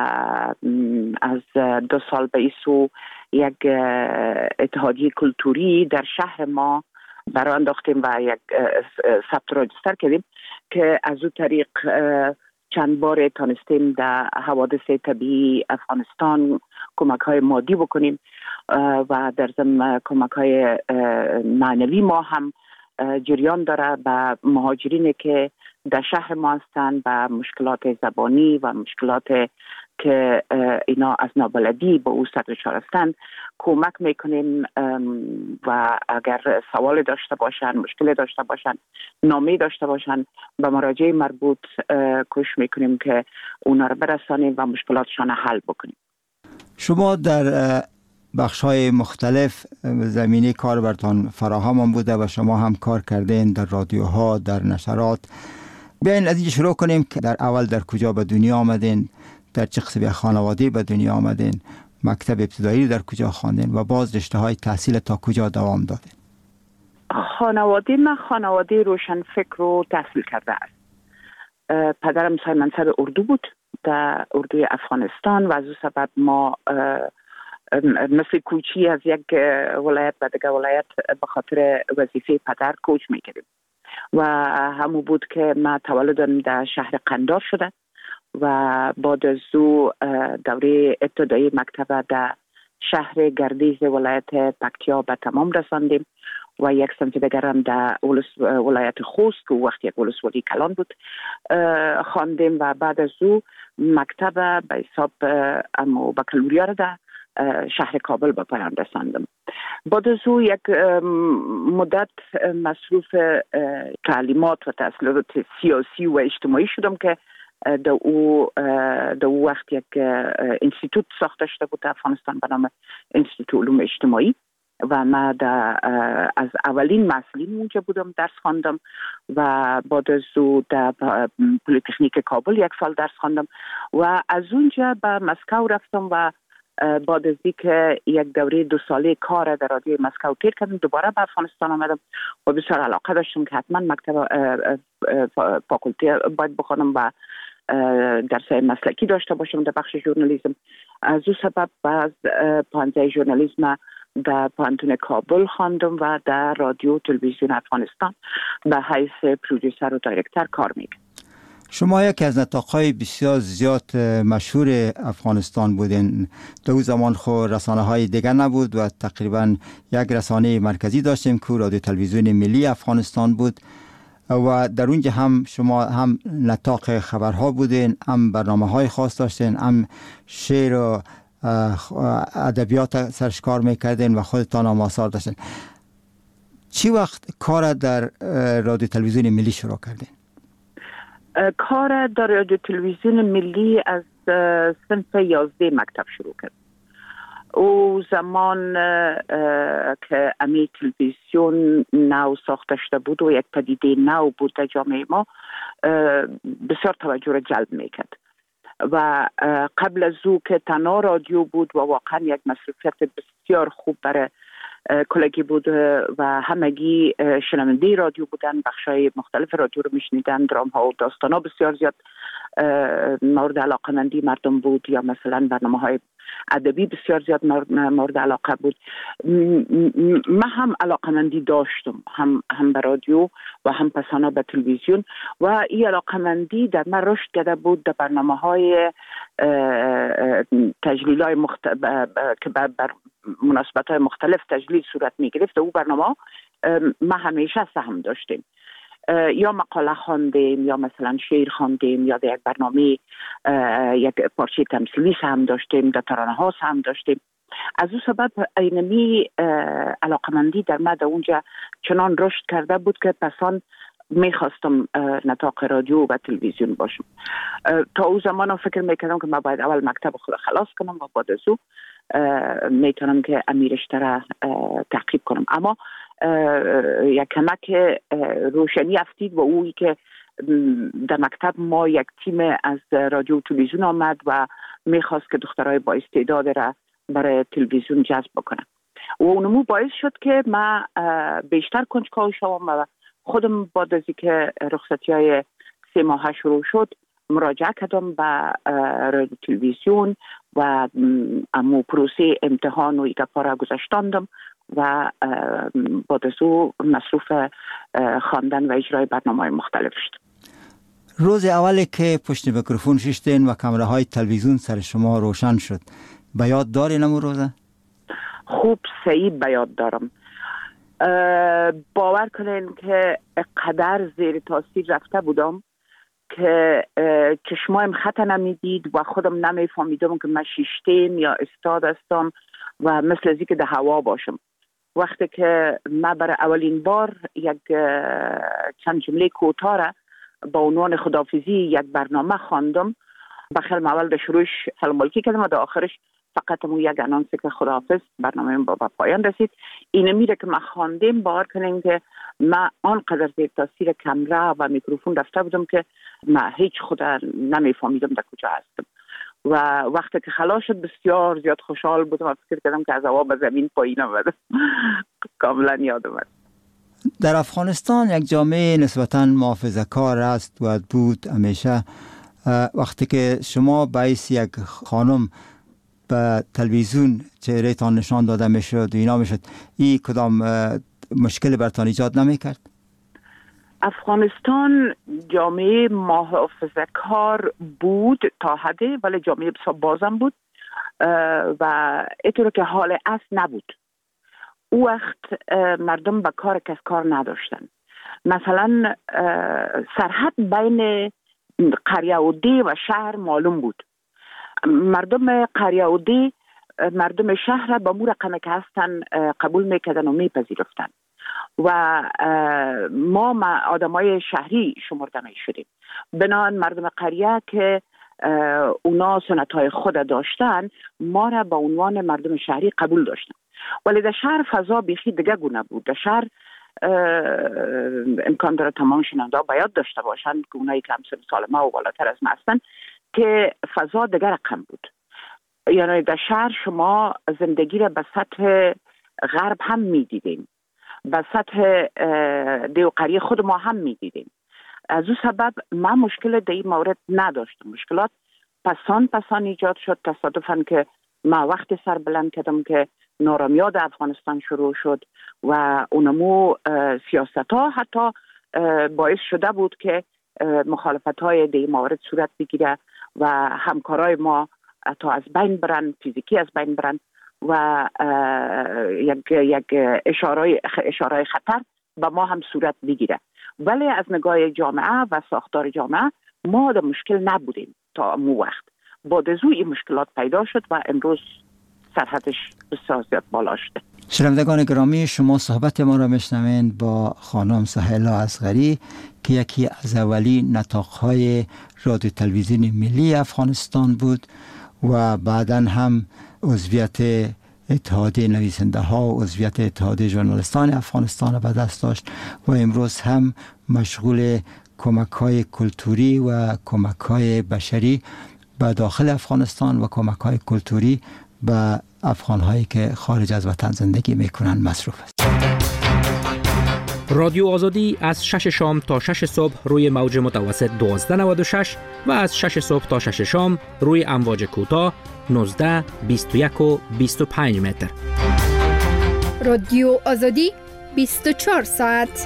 از 2 سال به این سو یک اتحادیه کلتوری در شهر ما برای انداختیم و یک ثبت راجستر کردیم که از اون طریق چند بار تانستیم در حوادث طبیعی افغانستان کمک های مادی بکنیم و در ضمن کمک های معنوی ما هم جریان داره به مهاجرینی که در شهر ما هستند، به مشکلات زبانی و مشکلات که اینا از نابلدی به او سرشار هستند کمک میکنیم و اگر سوال داشته باشن، مشکل داشته باشن، نامه داشته باشن، به مراجع مربوط کوشش میکنیم که اونا رو برسانیم و مشکلاتشان حل بکنیم. شما در بخش‌های مختلف زمینه کار برتان فراهم بوده و شما هم کار کردین در رادیوها، در نشرات. بیاین از اینجا شروع کنیم که در اول در کجا به دنیا آمدین، در چه قسم خانواده به دنیا آمدین، مکتب ابتدایی در کجا خواندین و باز رشته‌های تحصیل تا کجا دوام دادین؟ خانواده من خانواده روشنفکر و تحصیل کرده است. پدرم صاحب منصب اردو بود در اردوی افغانستان و از اون سبب ما مثل کوچی از یک ولایت به دیگر ولایت به خاطر وظیفه پدر کوچ میکردیم و همون بود که ما تولدم در شهر قندار شده و بعد از او دوره ابتدایی مکتب در شهر گردیز ولایت پکتیا به تمام رساندیم و یک سمت دیگرم در ولایت خوست که وقتی یک ولسوالی کلان بود خواندیم و بعد از او مکتب به حساب بکالوریا را در شهر کابل به پایان رساندم. بعد از او یک مدت مصروف تعلیمات و تحصیلات سیاسی و اجتماعی شدم که در او وقت یک انستیتوت ساخته شده بود در افغانستان به نام انستیتوت علوم اجتماعی و من از اولین مسئولین اونجا بودم، درس خواندم و بعد از او در پلیتکنیک کابل 1 سال درس خواندم و از اونجا به مسکو رفتم و بعد از اینکه یک دوره 2 ساله کار در رادیوی مسکو تیر کردم دوباره به افغانستان آمدم و بسیار علاقه داشتم که حتما مکتب فاکولته باید بخوانم و درسای مسلکی داشته باشم در بخش ژورنالیسم. از او سبب از پانزه ژورنالیسم در پانتون کابل خواندم و در رادیو تلویزیون افغانستان به حیث پرودوسر و دایرکتر کار میکنم. شما یکی از نطاق‌های بسیار زیاد مشهور افغانستان بودین. در اون زمان خو رسانه‌های دیگر نبود و تقریبا یک رسانه مرکزی داشتیم که رادیو تلویزیون ملی افغانستان بود و در اونجا هم شما هم نطاق خبرها بودین، هم برنامه‌های خاص داشتین، هم شعر و ادبیات سرش کار میکردین و خودتان هم آثار داشتین. چی وقت کار در رادیو تلویزیون ملی شروع کردین؟ کار در رادیو تلویزیون ملی از صنف 11 مکتب شروع کرد. او زمان که امی تلویزیون نو ساخته شده بود و یک پدیده نو بود در جامعه ما، بسیار توجه را جلب میکرد و قبل از او که تنها رادیو بود و واقعا یک مصروفیت بسیار خوب برای کلگی بود و همگی شنونده رادیو بودن، بخشای مختلف رادیو رو میشنیدن، درام ها و داستان ها بسیار زیاد مورد علاقمندی مردم بود، یا مثلا برنامه های ادبی بسیار زیاد مورد علاقه بود. من هم علاقمندی داشتم، هم به رادیو و هم پسانا به تلویزیون، و این علاقمندی در من رشد کرده بود در برنامه های تجلیل های که بر مناسبت های مختلف تجلیل صورت می گرفت. او برنامه ما همیشه سهم داشتیم، یا مقاله خواندیم، یا مثلا شعر خواندیم، یا در یک برنامه یک پارچه تمثیلی سهم داشتیم، در ترانه ها سهم داشتیم. از او سبب اینمی علاقمندی در من در اونجا چنان رشد کرده بود که پسان میخواستم نطاق رادیو و تلویزیون باشم. تا او زمان فکر میکردم که من باید اول مکتب خود خلاص کنم و بعد از او میتونم که امیرشته را تعقیب کنم. اما یک کمک روشنی افتید و اویی که در مکتب ما یک تیم از رادیو و تلویزیون آمد و میخواست که دخترای با استعداد را برای تلویزیون جذب بکنم و اونمو باعث شد که من بیشتر کنجکاو شوم و خودم بعد از اینکه رخصتی های 3 ماه شروع شد مراجعه کردم به رادیو تلویزیون و امو پروسه امتحان و ایگپا را گذاشتاندم و بعد از او مصروف خواندن و اجرای برنامه‌های مختلف شد. روز اولی که پشت میکروفون ششتین و کامره های تلویزیون سر شما روشن شد، به یاد دارین امو روزه؟ خوب صحیح به یاد دارم. باور کنین که قدر زیر تاثیر رفته بودم که چشمایم خطا نمیدید و خودم نمیفهمیدم که من شیشتیم یا استاد هستم و مثل ازی که در هوا باشم. وقتی که من برای اولین بار یک چند جمله کوتاه را با عنوان خداحافظی یک برنامه خواندم، بخیر اول در شروعش سلام‌علیکی کردم و در آخرش فقط مو یک انانس که خداحافظ، برنامه با پایان رسید. این میره که من خواندیم، باور کنین که من آنقدر زیر تاثیر کامera و میکروفون رفته بودم که من هیچ خدا نمیفهمیدم در کجا هستم و وقتی که خلاص شد بسیار زیاد خوشحال بودم و فکر کردم که از هوا به زمین پایین آمدم. کاملا یادم است. در افغانستان یک جامعه نسبتاً محافظه‌کار است و بود همیشه. وقتی که شما باعث یک خانم به تلویزیون چهره‌تان نشان داده میشد و اینا میشد، این کدام مشکل برتان ایجاد نمیکرد؟ افغانستان جامعه محافظه‌کار بود تا حدی، ولی جامعه بسیار بازم بود و اینطور که حال اصل نبود. او وقت مردم به کار کس کار نداشتن. مثلا سرحد بین قریه و دی و شهر معلوم بود. مردم قریه و دی مردم شهر با مو رقمه که هستن قبول میکردن و میپذیرفتن و ما آدمای شهری شمرده می شدیم. بنابراین مردم قریه که اونا سنتهای خود داشتن ما را به عنوان مردم شهری قبول داشتن، ولی در شهر فضا بیخی دیگه گونه بود. در شهر امکان داره تمام شنونده ها باید داشته باشن که اونایی که همسن سال ما و بالاتر از ما هستن که فضا دیگه رقم بود. یعنی در شهر شما زندگی را به سطح غرب هم می دیدیم، به سطح دیو قریه خود ما هم می دیدیم. از او سبب من مشکل در این مورد نداشتم. مشکلات پسان ایجاد شد تصادفاً که ما وقتی سر بلند کردم که نارامیاد افغانستان شروع شد و اونمو سیاست ها حتی باعث شده بود که مخالفت های در این مورد صورت بگیره و همکارای ما حتی از بین برن، فیزیکی از بین برن و یک اشاره خطر به ما هم صورت بگیره. ولی از نگاه جامعه و ساختار جامعه ما در مشکل نبودیم تا مو وقت. بعد از این مشکلات پیدا شد و امروز سرحدش بسیار زیاد بالا شده. شنوندگان گرامی، شما صحبت ما را میشنوید با خانم سهیلا اصغری که یکی از اولی نطاق‌های رادیو تلویزیون ملی افغانستان بود و بعداً هم عضویت اتحادیه نویسنده ها و عضویت اتحادیه ژورنالیستان افغانستان را به دست داشت و امروز هم مشغول کمک‌های کلتوری و کمک‌های بشری به داخل افغانستان و کمک‌های کلتوری به افغان‌هایی که خارج از وطن زندگی می‌کنند مصروف است. رادیو آزادی از 6 شام تا 6 صبح روی موج متوسط 1296 و از 6 صبح تا 6 شام روی امواج کوتاه 19، 21 و 25 متر. رادیو آزادی 24 ساعت.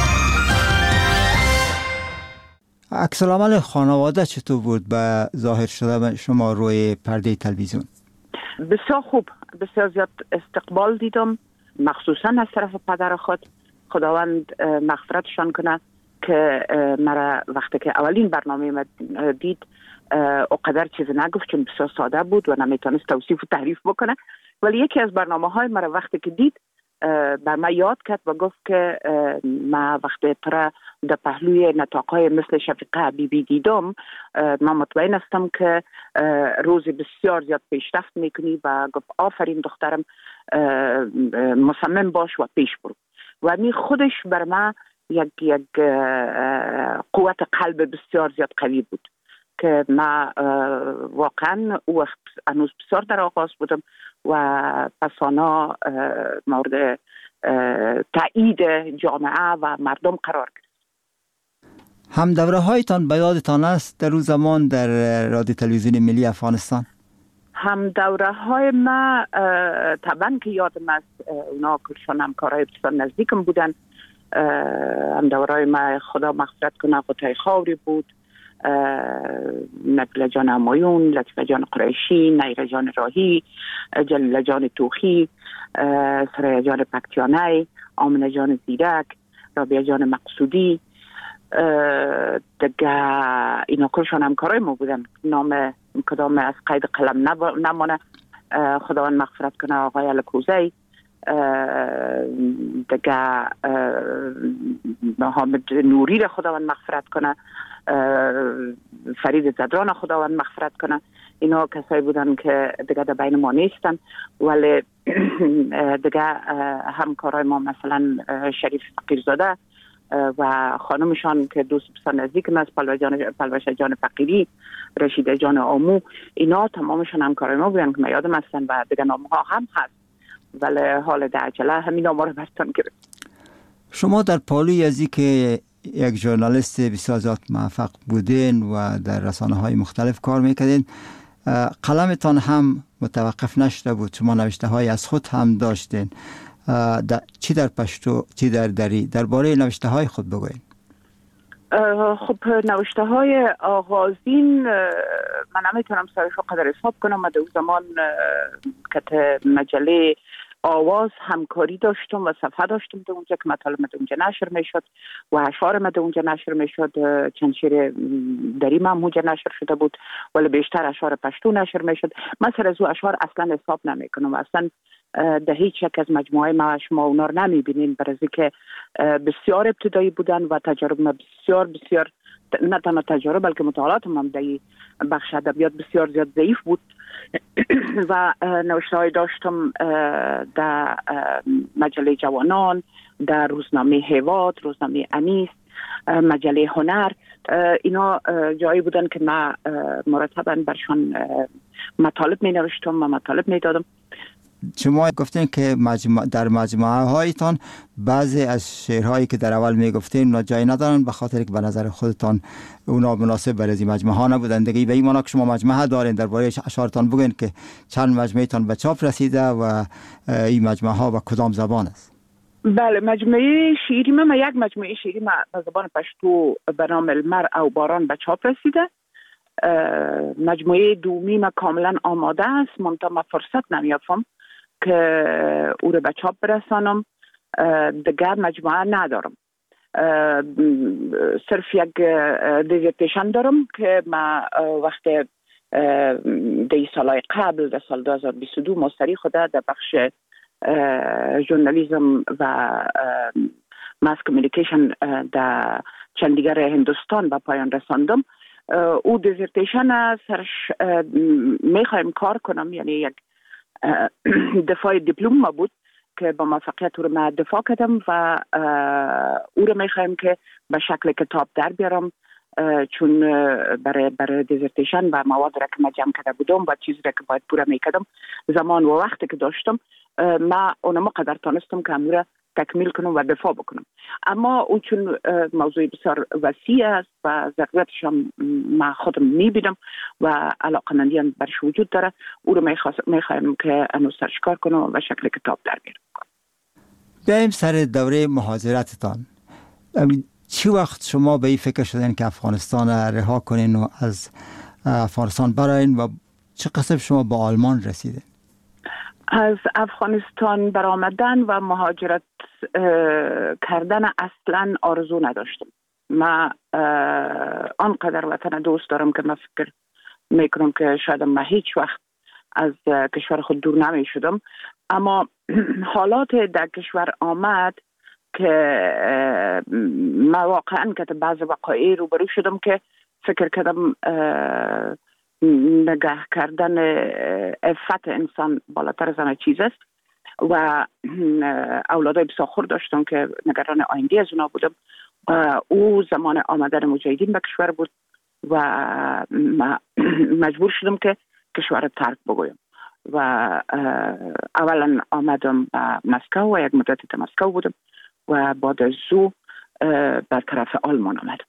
عکس العمل خانواده چطور بود به ظاهر شده شما روی پرده تلویزیون؟ بسیار خوب، بسیار زیاد استقبال دیدم، مخصوصا از طرف پدر خود. خداوند مغفرتشان کنه که مرا وقتی که اولین برنامه دید اقدر چیز نگفت، چون بسیار ساده بود و نمیتونست توصیف و تعریف بکنه، ولی یکی از برنامه های مرا وقتی که دید بر من یاد کرد و گفت که ما وقتی ترا در پهلوی نطاق‌های مثل شفیقه بیبی دیدم، من مطمئن هستم که روز بسیار زیاد پیشرفت میکنی و گفت آفرین دخترم، مصمم باش و پیش برو. و می خودش بر من یک قوت قلب بسیار زیاد قوی بود که ما واقعا او وقت هنوز بسیار در آغاز بودم و پسانا مورد تایید جامعه و مردم قرار گرفت. هم دوره هایتان به یادتان است در روز زمان در رادیو تلویزیون ملی افغانستان؟ هم دوره های ما طبعا که یادم است، اونا کلشان همکارای بسیار نزدیکم بودن. هم دوره های ما خدا مغفرت کنه قطعه خاوری بود، نبیل جان همایون، لطیفه جان قریشی، نیره جان راهی، جلیل جان توخی، سریا جان پکتیانه، آمنه جان زیرک، رابعه جان مقصودی، دیگه اینا کلشان همکارای ما بودن. نام کدام از قید قلم نمانه، خداوند مغفرت کنه آقای الکوزی، دیگه محمد نوری را خداوند مغفرت کنه، فرید زدران خداوند مغفرت کنه. اینا کسایی بودن که دیگه در بین ما نیستن، ولی دیگه همکارای ما مثلا شریف فقیرزاده و خانمشان که دوست بسیار نزدیک است، پلوشه جان فقیری، رشیده جان آمو، اینا تمامشان همکارای ما بودن که من یادم هستن و دیگه نامها هم هست، ولی حال در عجله همین نامها رو برتان گرفت. شما در پالوی ازی که یک ژورنالیست بسیار زیاد موفق بودین و در رسانه‌های مختلف کار میکردین، قلمتان هم متوقف نشده بود، شما نوشته‌های از خود هم داشتین، چی در پشتو چی در دری، درباره نوشته‌های خود بگوین. خب نوشته‌های آغازین من نمیتونم سرشو قدر حساب کنم. من در اون زمان که مجله آواز همکاری داشتم و صفحه داشتم در اونجا که مطالب در اونجا نشر میشد و اشعار در اونجا نشر میشد. چند شعر دری هم اونجا نشر شده بود، ولی بیشتر اشعار پشتو نشر میشد. من سر از او اشعار اصلا حساب نمیکنم، اصلا در هیچ یک از مجموعه ما شما اونا رو نمیبینین، برای که بسیار ابتدایی بودن و تجارب ما بسیار نه تنها تجارب بلکه مطالعات هم در بخش ادبیات بسیار زیاد ضعیف بود و نوشته‌های داشتم در مجله جوانان، در روزنامه هیواد، روزنامه انیس، مجله هنر. اینا جایی بودن که من مرتباً برشان مطالب می نوشتم و مطالب می دادم. شما گفتین که در مجموعه هایتان بعضی از شعرهایی که در اول میگفتین اونا جای ندارن به خاطر که به نظر خودتان اونا مناسب برای این مجموعه ها نبودن دیگه. به این معنا که شما مجموعه دارین، درباره اشعارتان بگین که چند مجموعه تان به چاپ رسیده و این مجموعه ها به کدام زبان است؟ بله، مجموعه شعری من یک مجموعه شعری به زبان پشتو به نام المرء و باران به چاپ رسیده. مجموعه دومی من کاملا آماده است، منتها من فرصت نمیافم که او رو به چاپ برسانم. دیگر مجموعه ندارم، صرف یک دیزرتیشن دارم که من وقتی در سالهای قبل در سال 2022 مستری خود در بخش ژورنالیسم و ماس کمیونیکیشن در چندیگر هندوستان به پایان رساندم. او دیزرتیشن سرش میخوایم کار کنم، یعنی یک دفاع دیپلم ما بود که با موفقیت او رو من دفاع کردم و او رو میخوایم که به شکل کتاب در بیارم، چون برای دیزرتیشن و مواد را که من جمع کرده بودم و چیزی را که باید پوره میکردم زمان و وقتی که داشتم من اونم قدر تانستم که امور تکمیل کنم و دفاع بکنم. اما اون چون موضوع بسیار وسیع است و ضرورتش هم من خودم میبینم و علاقمندی هم برش وجود داره، او رو میخوایم که انو سرش کار کنم و شکل کتاب در بیارم. بیاییم سر دوره مهاجرتتان. چی وقت شما به این فکر شدین که افغانستان رها کنین و از افغانستان براین و چه قسم شما با آلمان رسیدین؟ از افغانستان برآمدن و مهاجرت کردن اصلا آرزو نداشتم. من آنقدر وطن دوست دارم که من فکر میکنم که شاید من هیچ وقت از کشور خود دور نمی شدم، اما حالات در کشور آمد که من واقعا که بعض وقایع روبرو شدم که فکر کردم نگاه کردن عفت انسان بالاتر از همه چیز است و اولادای بسیار داشتم که نگران آینده از اونا بودم. او زمان آمدن مجاهدین به کشور بود و مجبور شدم که کشور رو ترک بگویم و اولا آمدم به مسکو و یک مدت در مسکو بودم و بعد از او به طرف آلمان آمدم.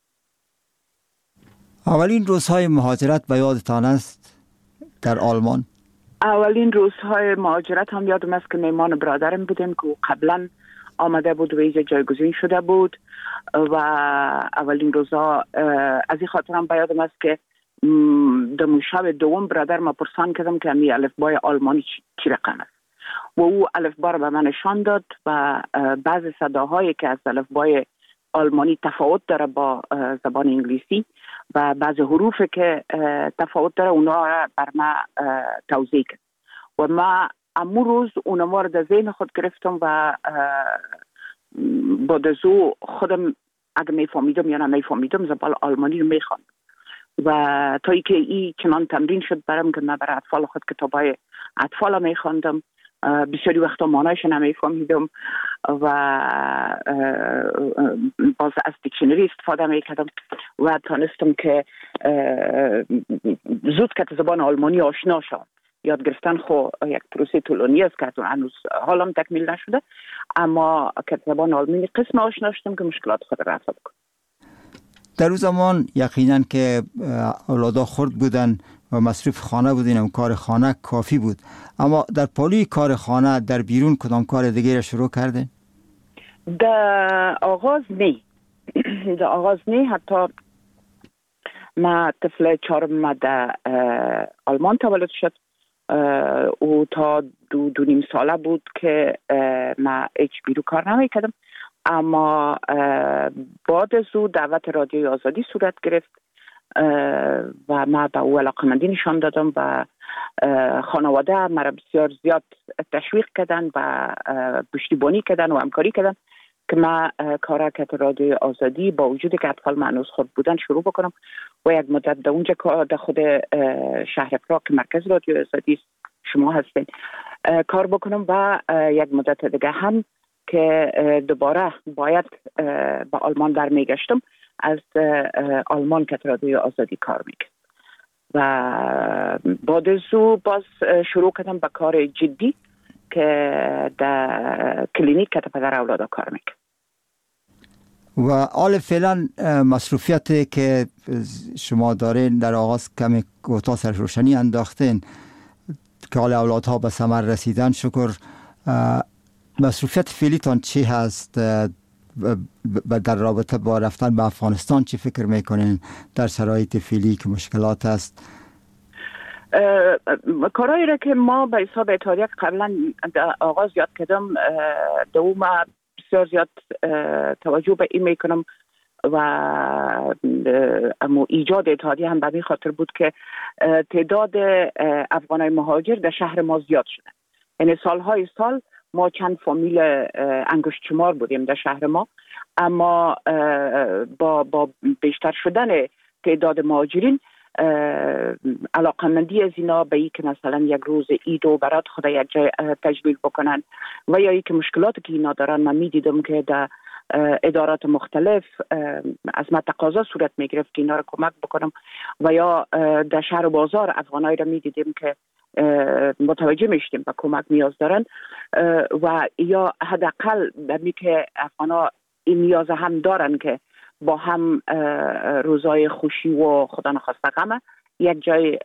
اولین روزهای مهاجرت به یادتان است در آلمان؟ اولین روزهای مهاجرت هم یادم است که میمان برادرم بودیم که قبلا آمده بود و اینجا جایگزین شده بود و اولین روزها از این خاطر هم به یادم است که در شب دوم برادر ما پرسان کردم که امی الفبای آلمانی چی رقم است و او الفبا را به من نشان داد و بعض صداهایی که از الفبای آلمانی تفاوت داره با زبان انگلیسی و بعض حروف که تفاوت داره اونا را بر ما توضیح کرد و ما امو روز اونا را در ذهن خود گرفتم و بعد از او خودم اگه میفهمیدم یا نمیفهمیدم زبان آلمانی رو میخواندم و تا ای که این چنان تمرین شد برام که من برای اطفال خود کتابای اطفال میخواندم، بسیاری وقتا معنایش نمیفهمیدم و باز از دیکشنری استفاده میکردم و تانستم که زود که زبان آلمانی آشنا شدم. یاد گرفتن خو یک پروسه طولانی است که هنوز حالم تکمیل نشده، اما که زبان آلمانی قسم آشنا شدم که مشکلات خود رفع بکنم. در اون زمان یقینا که اولادا خرد بودن و مصروف خانه بودین و کار خانه کافی بود، اما در پالوی کار خانه در بیرون کدام کار دیگه را شروع کردین؟ در آغاز نه حتی ما طفل چهارم در آلمان تولد شد او تا دو نیم ساله بود که ما هیچ بیرون کار نمیکردم، اما بعد از او دعوت رادیوی آزادی صورت گرفت و ما به او علاقمندی نشان دادم و خانواده مرا بسیار زیاد تشویق کردن و پشتیبانی کردن و همکاری کردن که ما کارکت رادیوی آزادی با وجودی که اطفال معنوس خود بودن شروع بکنم و یک مدت در اونجا در خود شهر پراگ که مرکز رادیوی آزادی شما هستین کار بکنم و یک مدت دیگه هم که دوباره باید به آلمان برمیگشتم از آلمان که رادیوی آزادی کار میکرد و بعد از او باز شروع کردم به کار جدی که در کلینیک که پدر اولادا کار میکرد و حال فعلا مصروفیتی که شما دارین در آغاز کمی کوتاه سر روشنی انداختین که حال اولادها به ثمر رسیدن شکر. مصروفیت فعلیتان چی هست در رابطه با رفتن به افغانستان؟ چی فکر میکنین در شرایط فعلی که مشکلات است؟ کارهایی را که ما به حساب اتحادیه قبلا در آغاز یاد کردم دوم بسیار زیاد توجه به این میکنم و اما ایجاد اتحادیه هم به این خاطر بود که تعداد افغانای مهاجر در شهر ما زیاد شده. یعنی سالهای سال ما چند فامیل انگشت شمار بودیم در شهر ما، اما با بیشتر شدن تعداد مهاجرین علاقمندی از اینا به ای که مثلا یک روز عید و برات خدا یک جای تجلیل بکنن و یا ای که مشکلاتی که اینا دارن، من می دیدم که در ادارات مختلف از من تقاضا صورت می گرفت که اینا رو کمک بکنم و یا در شهر و بازار افغانایی رو می دیدیم که متوجه میشتیم به کمک نیاز دارن و یا حداقل بمی که افغانا این نیاز هم دارن که با هم روزای خوشی و خدا نخواسته غم یک جای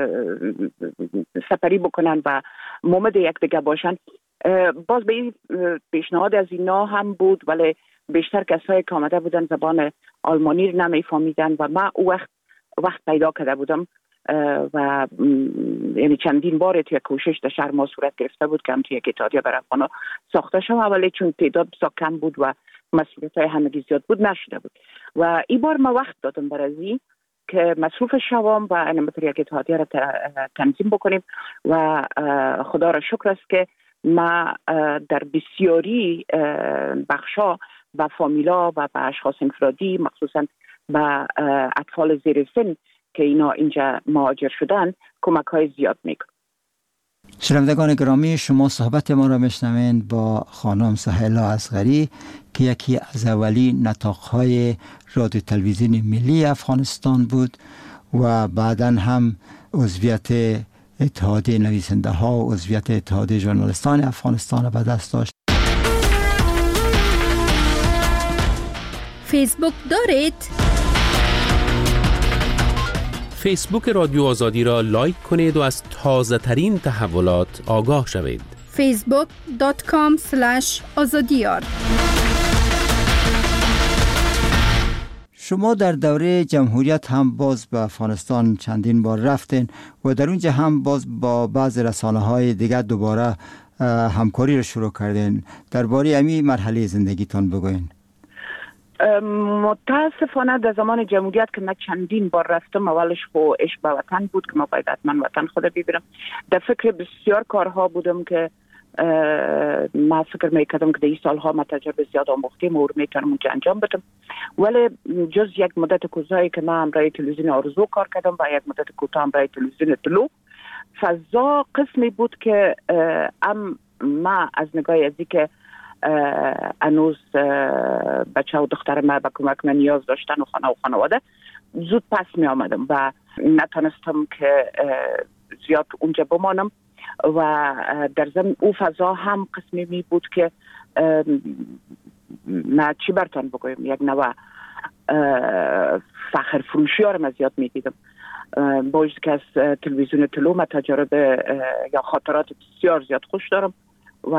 سپری بکنن و مومد یک دیگه باشن. باز به این پیشنهاد از اینا هم بود، ولی بیشتر کسایی که آمده بودن زبان آلمانی رو نمیفهمیدن و من او وقت پیدا کرده بودم و یعنی چندین بار توی کوشش در شهر ما صورت گرفته بود که هم توی یک اتحادیه برای افغانا ساخته شد، ولی چون تعداد بسیار کم بود و مسئولیت های همگی زیاد بود نشده بود و این بار ما وقت دادم برای که مصروف شوام و انمتر یک اتحادیه را تنظیم بکنیم و خدا را شکر است که ما در بسیاری بخشا و فامیلا و به اشخاص انفرادی مخصوصا به اطفال زیر سن که اینا اینجا مهاجر شدن کمک های زیاد میکنن. شنوندگان گرامی، شما صحبت ما را میشنوید با خانم سهیلا اصغری که یکی از اولی نطاق‌های رادیو تلویزیون ملی افغانستان بود و بعداً هم عضویت اتحادیه نویسنده ها و عضویت اتحادیه ژورنالیستان افغانستان را به دست داشت. فیسبوک دارید؟ فیسبوک رادیو آزادی را لایک کنید و از تازه ترین تحولات آگاه شوید. facebook.com/azadiyar. شما در دوره جمهوریت هم باز به افغانستان چندین بار رفتین و در اونجا هم باز با بعض رسانه‌های دیگر دوباره همکاری رو شروع کردین. درباره همین مرحله زندگیتان بگوین. متاسفانه در زمان جمهوریت که من چندین بار رفتم، اولش خو عشق به وطن بود که ما باید حتما وطن خود ببینم. در فکر بسیار کارها بودم که ما فکر میکردم که در این سالها ما تجربه زیاد آموختیم و میتونم اونجا انجام بدم، ولی جز یک مدت کوتاهی که من برای تلویزیون آرزو کار کردم و یک مدت کوتاه برای تلویزیون طلوع، فضا قسمی بود که ما از نگاه ازی که هنوز بچه و دختر ما به کمک من نیاز داشتن و خانه و خانواده زود پس می آمدم و نتونستم که زیاد اونجا بمانم و در ضمن او فضا هم قسمی می بود که من چی برتان بگویم، یک نوع فخر فروشی ها رو من زیاد می دیدم. باید که از تلویزیون طلوع من تجربه یا خاطرات بسیار زیاد خوش دارم و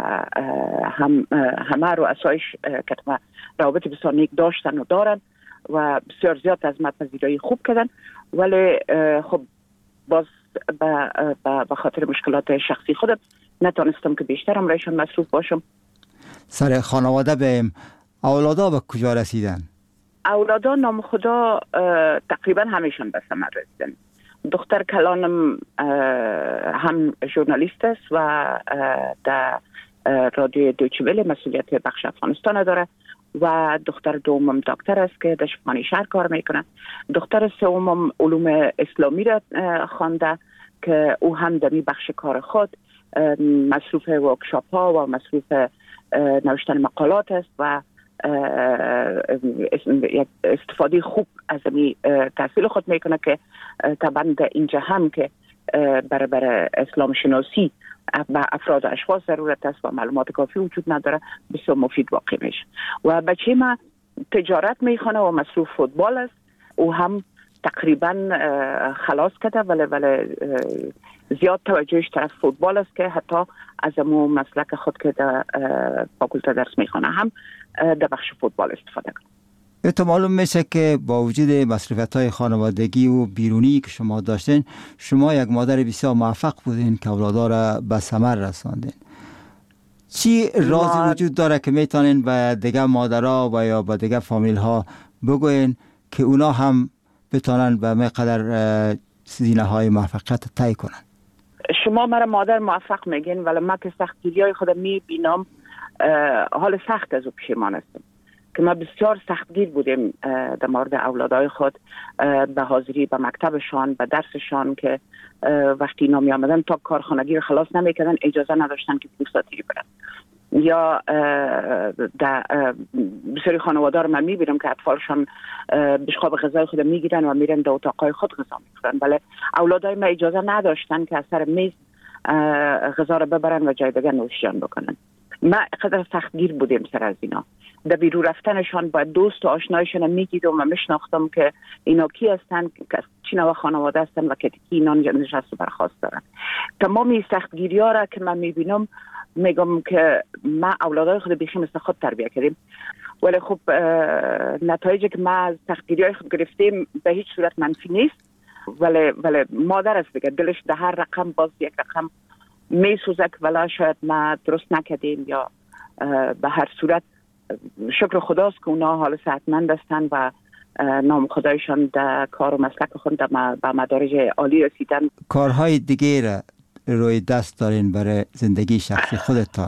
همه رو اسایش که روابط بسیار نیک داشتن و دارن و بسیار زیاد از من پذیرایی خوب کردن، ولی خب باز به خاطر مشکلات شخصی خودم نتونستم که بیشترم رایشان مصروف باشم. سر خانواده بهم اولادا به کجا رسیدن؟ اولادا نام خدا تقریبا همیشون به ثمر رسیدن. دختر کلانم هم ژورنالیست است و در رادیو دویچه وله مسئولیت بخش افغانستان داره و دختر دومم دکتر است که در شفاخانه شهر کار میکنه. دختر سومم علوم اسلامی را خوانده که او هم در این بخش کار خود مصروف ورکشاپ ها و مصروف نوشتن مقالات است و استفاده خوب از این تحصیل خود میکنه که طبعا در اینجا هم که برای اسلام شناسی و افراد و اشخاص ضرورت است و معلومات کافی وجود نداره، بسیار مفید واقع میشه. و بچه ما تجارت میخونه و مصروف فوتبال است، او هم تقریبا خلاص کرده ولی زیاد توجهش طرف فوتبال است که حتی از امو مسلک خود که در فاکولته درس میخونه هم در بخش فوتبال استفاده کنه. تو معلوم میشه که با وجود مصروفیت‌های خانوادگی و بیرونی که شما داشتین، شما یک مادر بسیار موفق بودین که اولادا را به ثمر رساندین. چی رازی وجود داره که میتونین به دیگه مادرها و یا به دیگه فامیل ها بگوین که اونا هم بتونن به مقدر زینه های موفقیت طی کنن. شما مرا مادر موفق میگین، ولی من که سختگیری های خودم میبینم حال سخت از او پشیمان هستم که ما بسیار سختگیر بودیم در مورد اولادای خود، به حاضری به مکتبشان، به درسشان، که وقتی اینا می آمدن تا کارخانگی رو خلاص نمیکردن اجازه نداشتن که پوستاتیری برن. یا در بسیاری خانواده رو من میبینم که اطفالشان بشقاب غذای خود میگیرن و میرن در اتاقای خود غذا میخورن، ولی اولادای ما اجازه نداشتن که از سر میز غذا رو ببرن و جای دیگه نوشیان بکنن. ما قدر سختگیر بودیم سر از اینا. در بیرون رفتنشان با دوست و آشنایشان میدیدم و میشناختم که اینا کی هستن، که چی نوع خانواده هستن و که کی اینا نشست و برخواست دارن. تمامی سختگیری ها را که من میبینم میگم که ما اولادای خود بیخی مثل خود تربیه کردیم، ولی خب نتایجی که ما از سختگیری های خود گرفتیم به هیچ صورت منفی نیست، ولی مادر است دیگه، دلش در هر رقم باز یک رقم میسوزه که ولی شاید ما درست نکردیم، یا به هر صورت شکر خداست که اونا حال صحتمند هستن و نام خدایشان در کار و مسلک خود به مدارج عالی رسیدن. کارهای دیگه را روی دست دارین برای زندگی شخصی خودتان؟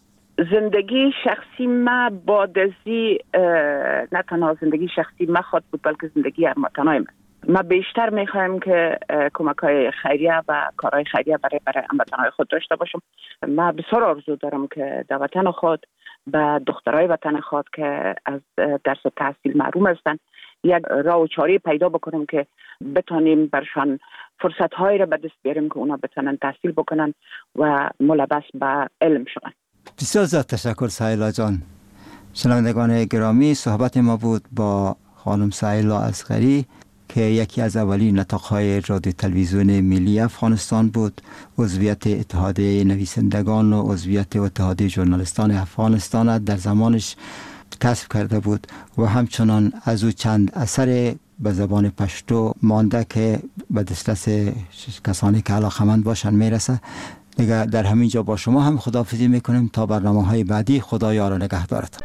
زندگی شخصی ما بادزی نه تنها زندگی شخصی ما خود بود، بلکه زندگی هموطنای من. ما بیشتر میخوایم که کمک‌های خیریه و کارهای خیریه برای هموطنای خود داشته باشم. ما بسیار آرزو دارم که در وطن خود به دخترای وطن خود که از درس و تحصیل محروم هستن یک راه و چاره پیدا بکنیم که بتونیم برشان فرصت‌هایی را به دست بیاریم که اونا بتونن تحصیل بکنن و ملبس به علم شون. بسیار زیاد تشکر سهیلا جان. شنوندگان گرامی، صحبت ما بود با خانم سهیلا اصغری که یکی از اولین نطاق‌های رادیو تلویزیون ملی افغانستان بود، عضویت اتحادیه نویسندگان و عضویت اتحادیه ژورنالیستان افغانستان در زمانش کسب کرده بود و همچنان از او چند اثر به زبان پشتو مانده که به دسترس کسانی که علاقه‌مند باشن میرسه. دیگه در همین جا با شما هم خداحافظی میکنیم تا برنامه‌های بعدی. خدا یار و نگهدارتان.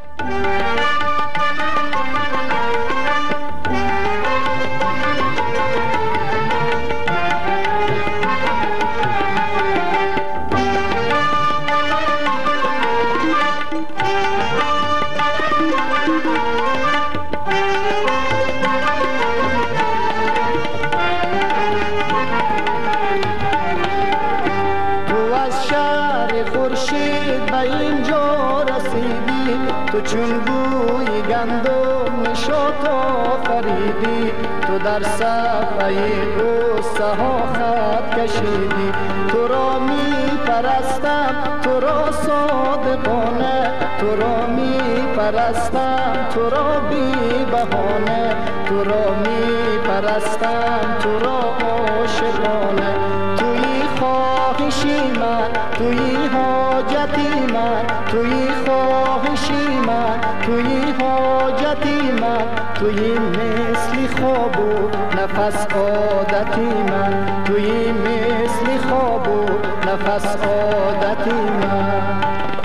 تو چون بوی گندم نشاط آفریدی، تو در صفحه قصه ها خط کشیدی. تو را می پرستم، تو را صادقانه، تو را می پرستم، تو را بی بهانه، تو را می پرستم، تو را عاشقانه. توی خواهشی من، توی حاجتی من، توی خواهشی من، توی حاجتی من، توی مثل خواب و نفس عادتی من، توی مثل خواب و نفس عادتی من.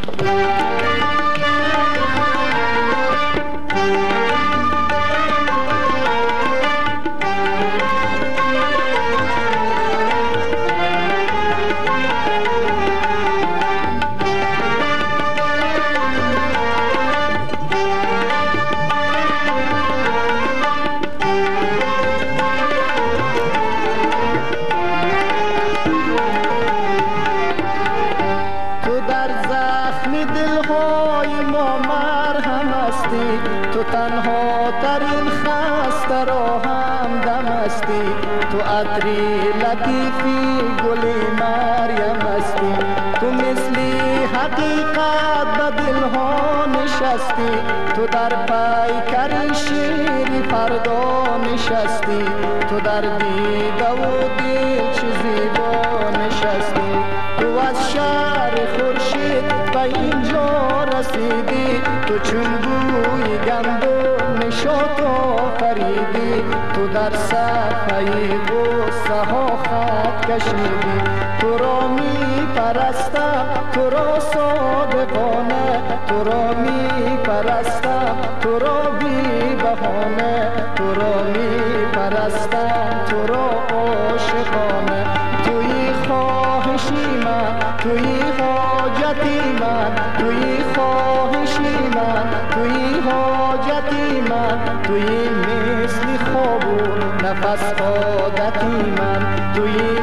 تنها ترین خسته را هم دم استی، تو عطری لطیفی گلی مریم استی. تو مثلی حقیقت به دلها نشستی، تو در پیکر شیری فردا نشستی. تو در دیده و دل چه زیبا نشستی. تو از شهر خورشید به اینجا رسیدی، تو چون بوی گندم نشاط آفریدی. تو در صفحه قصه ها خط کشیدی. تو را می پرستم، تو را صادقانه، تو را می پرستم، تو را بی بهانه. من، توی خواهشی من، توی حاجتی من، توی مثل خواب و نفس عادتی من، توی